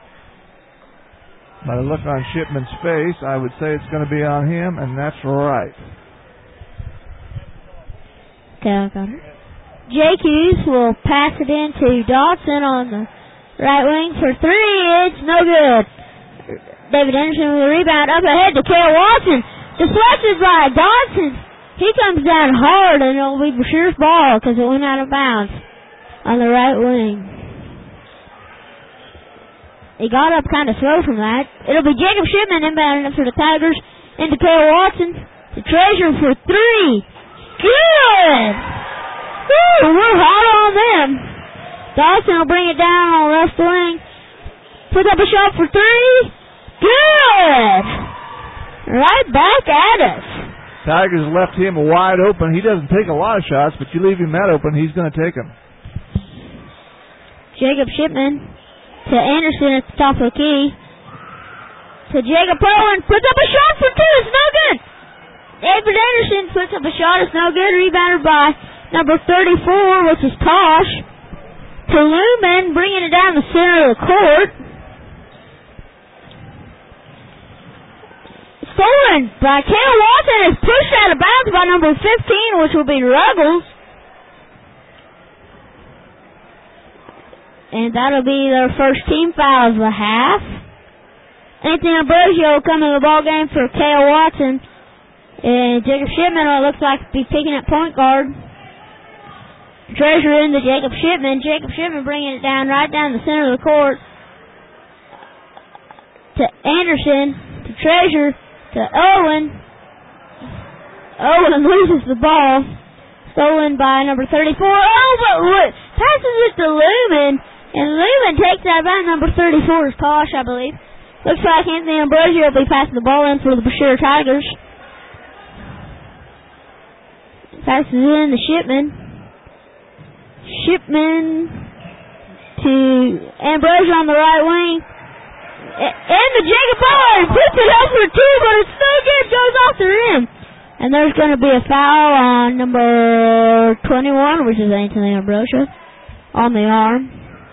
By the look on Shipman's face, I would say it's going to be on him, and that's right. Okay, I got it. Jake Hughes will pass it in to Dodson on the right wing for three. It's no good. David Anderson with the rebound up ahead to Cale Watson. Deflected by Dodson. He comes down hard, and it'll be Brashear's ball because it went out of bounds on the right wing. He got up kind of slow from that. It'll be Jacob Shipman inbounding up for the Tigers. Into Cale Watson. To Treasure for three. Good! Woo, we're hot on them. Dawson will bring it down on the left wing. Puts up a shot for three. Good! Right back at us. Tigers left him wide open. He doesn't take a lot of shots, but you leave him that open, he's going to take them. Jacob Shipman to Anderson at the top of the key. To Jacob Owen. Puts up a shot for two. It's no good. David Anderson puts up a shot. It's no good. Rebounded by number 34, which is Tosh. To Lumen, bringing it down the center of the court. Stolen by Cale Watson. Is pushed out of bounds by number 15, which will be Ruggles. And that'll be their first team foul of the half. Anthony Ambrosio will come in the ball game for Cale Watson. And Jacob Shipman, it looks like, be picking at point guard. Treasure into Jacob Shipman. Jacob Shipman bringing it down right down the center of the court. To Anderson. To Treasure. To Owen. Owen loses the ball. Stolen by number 34. Oh, but passes it to Lumen. And Lumen takes that by number 34 is Tosh, I believe. Looks like Anthony Ambrosio will be passing the ball in for the Brashear Tigers. Passes it in to Shipman. Shipman to Ambrosio on the right wing. And to Jacob Owen. Puts it up for two, but it's no good. Goes off the rim. And there's going to be a foul on number 21, which is Anthony Ambrosio, on the arm.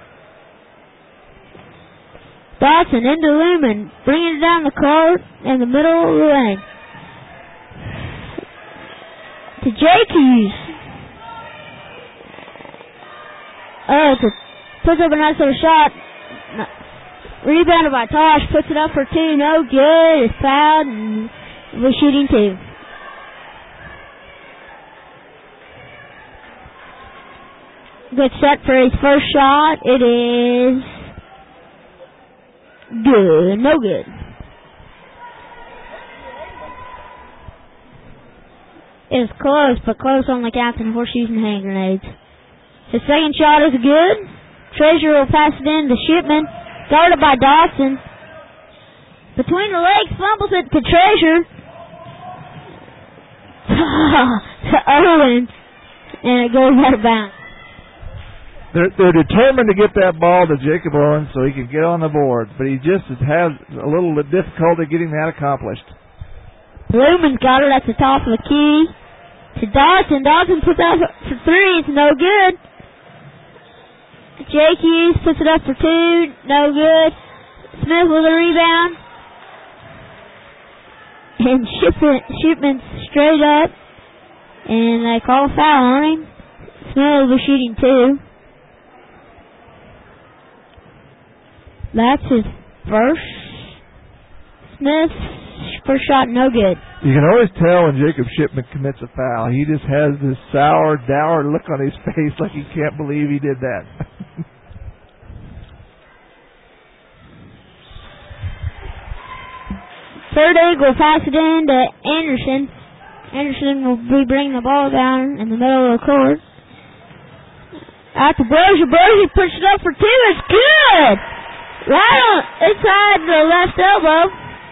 Dawson into Lumen, bringing it down the court in the middle of the lane. To Jake Hughes. Oh, puts up a nice little shot. Rebounded by Tosh, puts it up for two. No good. It's fouled, and we're shooting two. Good set for his first shot. It is good. No good. It's close, but close only counts in horseshoes and hand grenades. His second shot is good. Treasure will pass it in to Shipman. Guarded by Dawson. Between the legs, fumbles it to Treasure. To Owen. And it goes out of bounds. They're determined to get that ball to Jacob Owens so he can get on the board, but he just has a little difficulty getting that accomplished. Lumen's got it at the top of the key. To Dawson. Dawson puts up for three. It's no good. Jake Hughes puts it up for two. No good. Smith with a rebound. And Shipman's straight up, and they call a foul on him. Smith will be shooting 2. That's his first. Smith's first shot, no good. You can always tell when Jacob Shipman commits a foul. He just has this sour, dour look on his face like he can't believe he did that. Ferdig will pass it in to Anderson. Anderson will be bringing the ball down in the middle of the court. Out to Brozier. Brozier puts it up for 2. It's good! Right on inside the left elbow.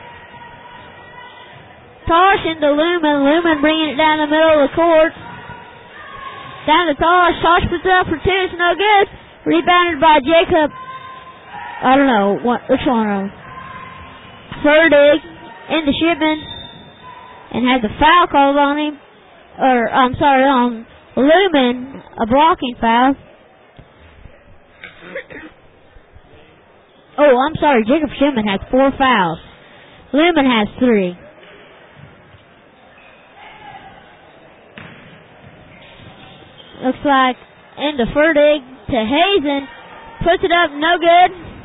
Tosh into Lumen. Lumen bringing it down the middle of the court. Down to Tosh. Tosh puts it up for 2. It's no good. Rebounded by Jacob. I don't know which one. Ferdig into Shipman. And had the foul called on him. On Lumen. A blocking foul. Oh, I'm sorry. Jacob Shipman has 4 fouls. Lumen has 3. Looks like into Ferdig to Hazen. Puts it up, no good.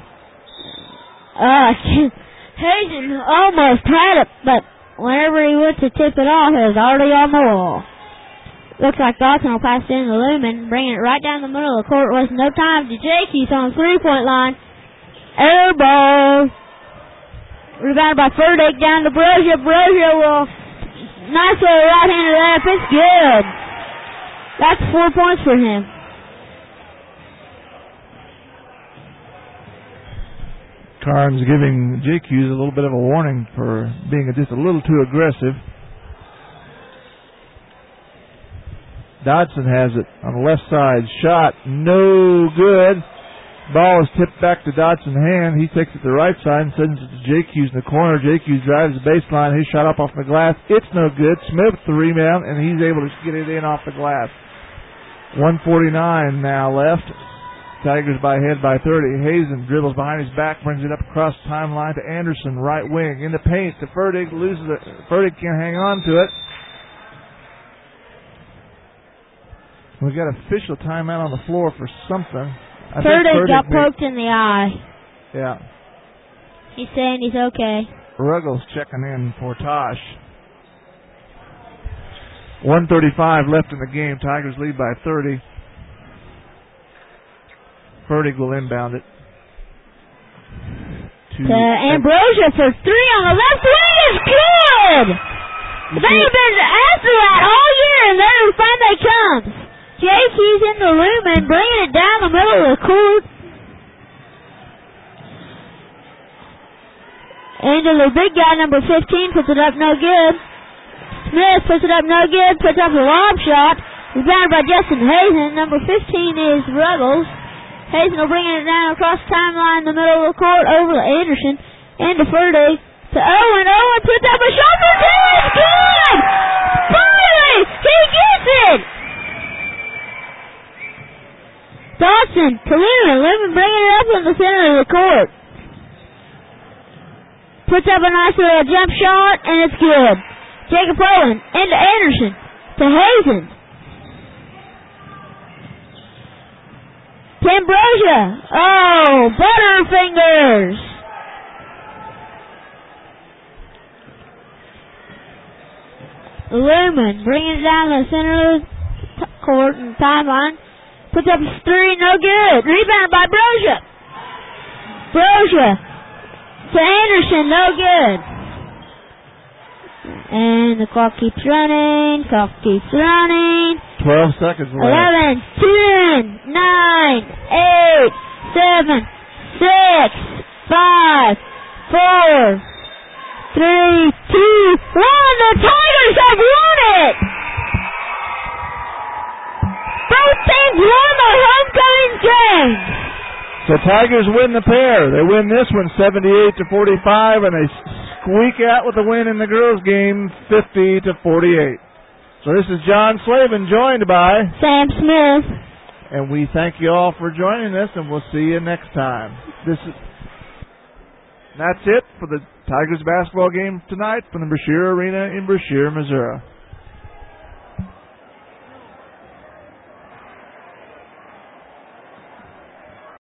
Hazen almost had it, but whenever he went to tip it off, it was already on the wall. Looks like Dawson will pass it into Lumen, bringing it right down the middle of the court. Wasn't no time to Jakes on the 3-point line. Air ball. Rebounded by Ferdig down to Brozier. Brozier will nice little right-handed layup. It's good. That's 4 points for him. Carnes giving Jake Hughes a little bit of a warning for being just a little too aggressive. Dodson has it on the left side. Shot, no good. Ball is tipped back to Dodson's hand. He takes it to the right side and sends it to Jake Hughes in the corner. Jake Hughes drives the baseline. His shot up off the glass. It's no good. Smith the rebound, and he's able to get it in off the glass. 1:49 now left. Tigers by head by 30. Hazen dribbles behind his back, brings it up across the timeline to Anderson, right wing. In the paint to Ferdig. Loses it. Ferdig can't hang on to it. We got official timeout on the floor for something. Ferdig got poked in the eye. Yeah. He's saying he's okay. Ruggles checking in for Tosh. 1:35 left in the game. Tigers lead by 30. Ferdig will inbound it. To Ambrosia for 3 on the left wing is good! They've been after that all year, and then finally comes. Jake Hughes in the Lumen, bringing it down the middle of the court. Into the big guy, number 15, puts it up no good. Smith puts it up no good, puts up a lob shot. Rebounded by Justin Hazen. Number 15 is Ruggles. Hazen will bring it down across the timeline in the middle of the court over to Anderson. Into Ferdig. To Owen. Owen puts up a shot for 2. It's good! Finally! He gets it! Dawson to Lumen. Lumen bringing it up in the center of the court. Puts up a nice little jump shot, and it's good. Jacob Owen into Anderson to Hazen. To Ambrosia. Oh, Butterfingers. Lumen bringing it down the center of the court and timeline. Puts up his 3, no good. Rebounded by Brozier. Brozier to Anderson, no good. And the clock keeps running. 12 seconds left. 11, 10, 9, 8, 7, 6, 5, 4, 3, 2, 1. The Tigers have won it! Both teams won the homecoming game. So Tigers win the pair. They win this one 78-45, and they squeak out with the win in the girls' game 50-48. So this is John Slavin, joined by Sam Smith. And we thank you all for joining us, and we'll see you next time. And that's it for the Tigers basketball game tonight from the Brashear Arena in Brashear, Missouri.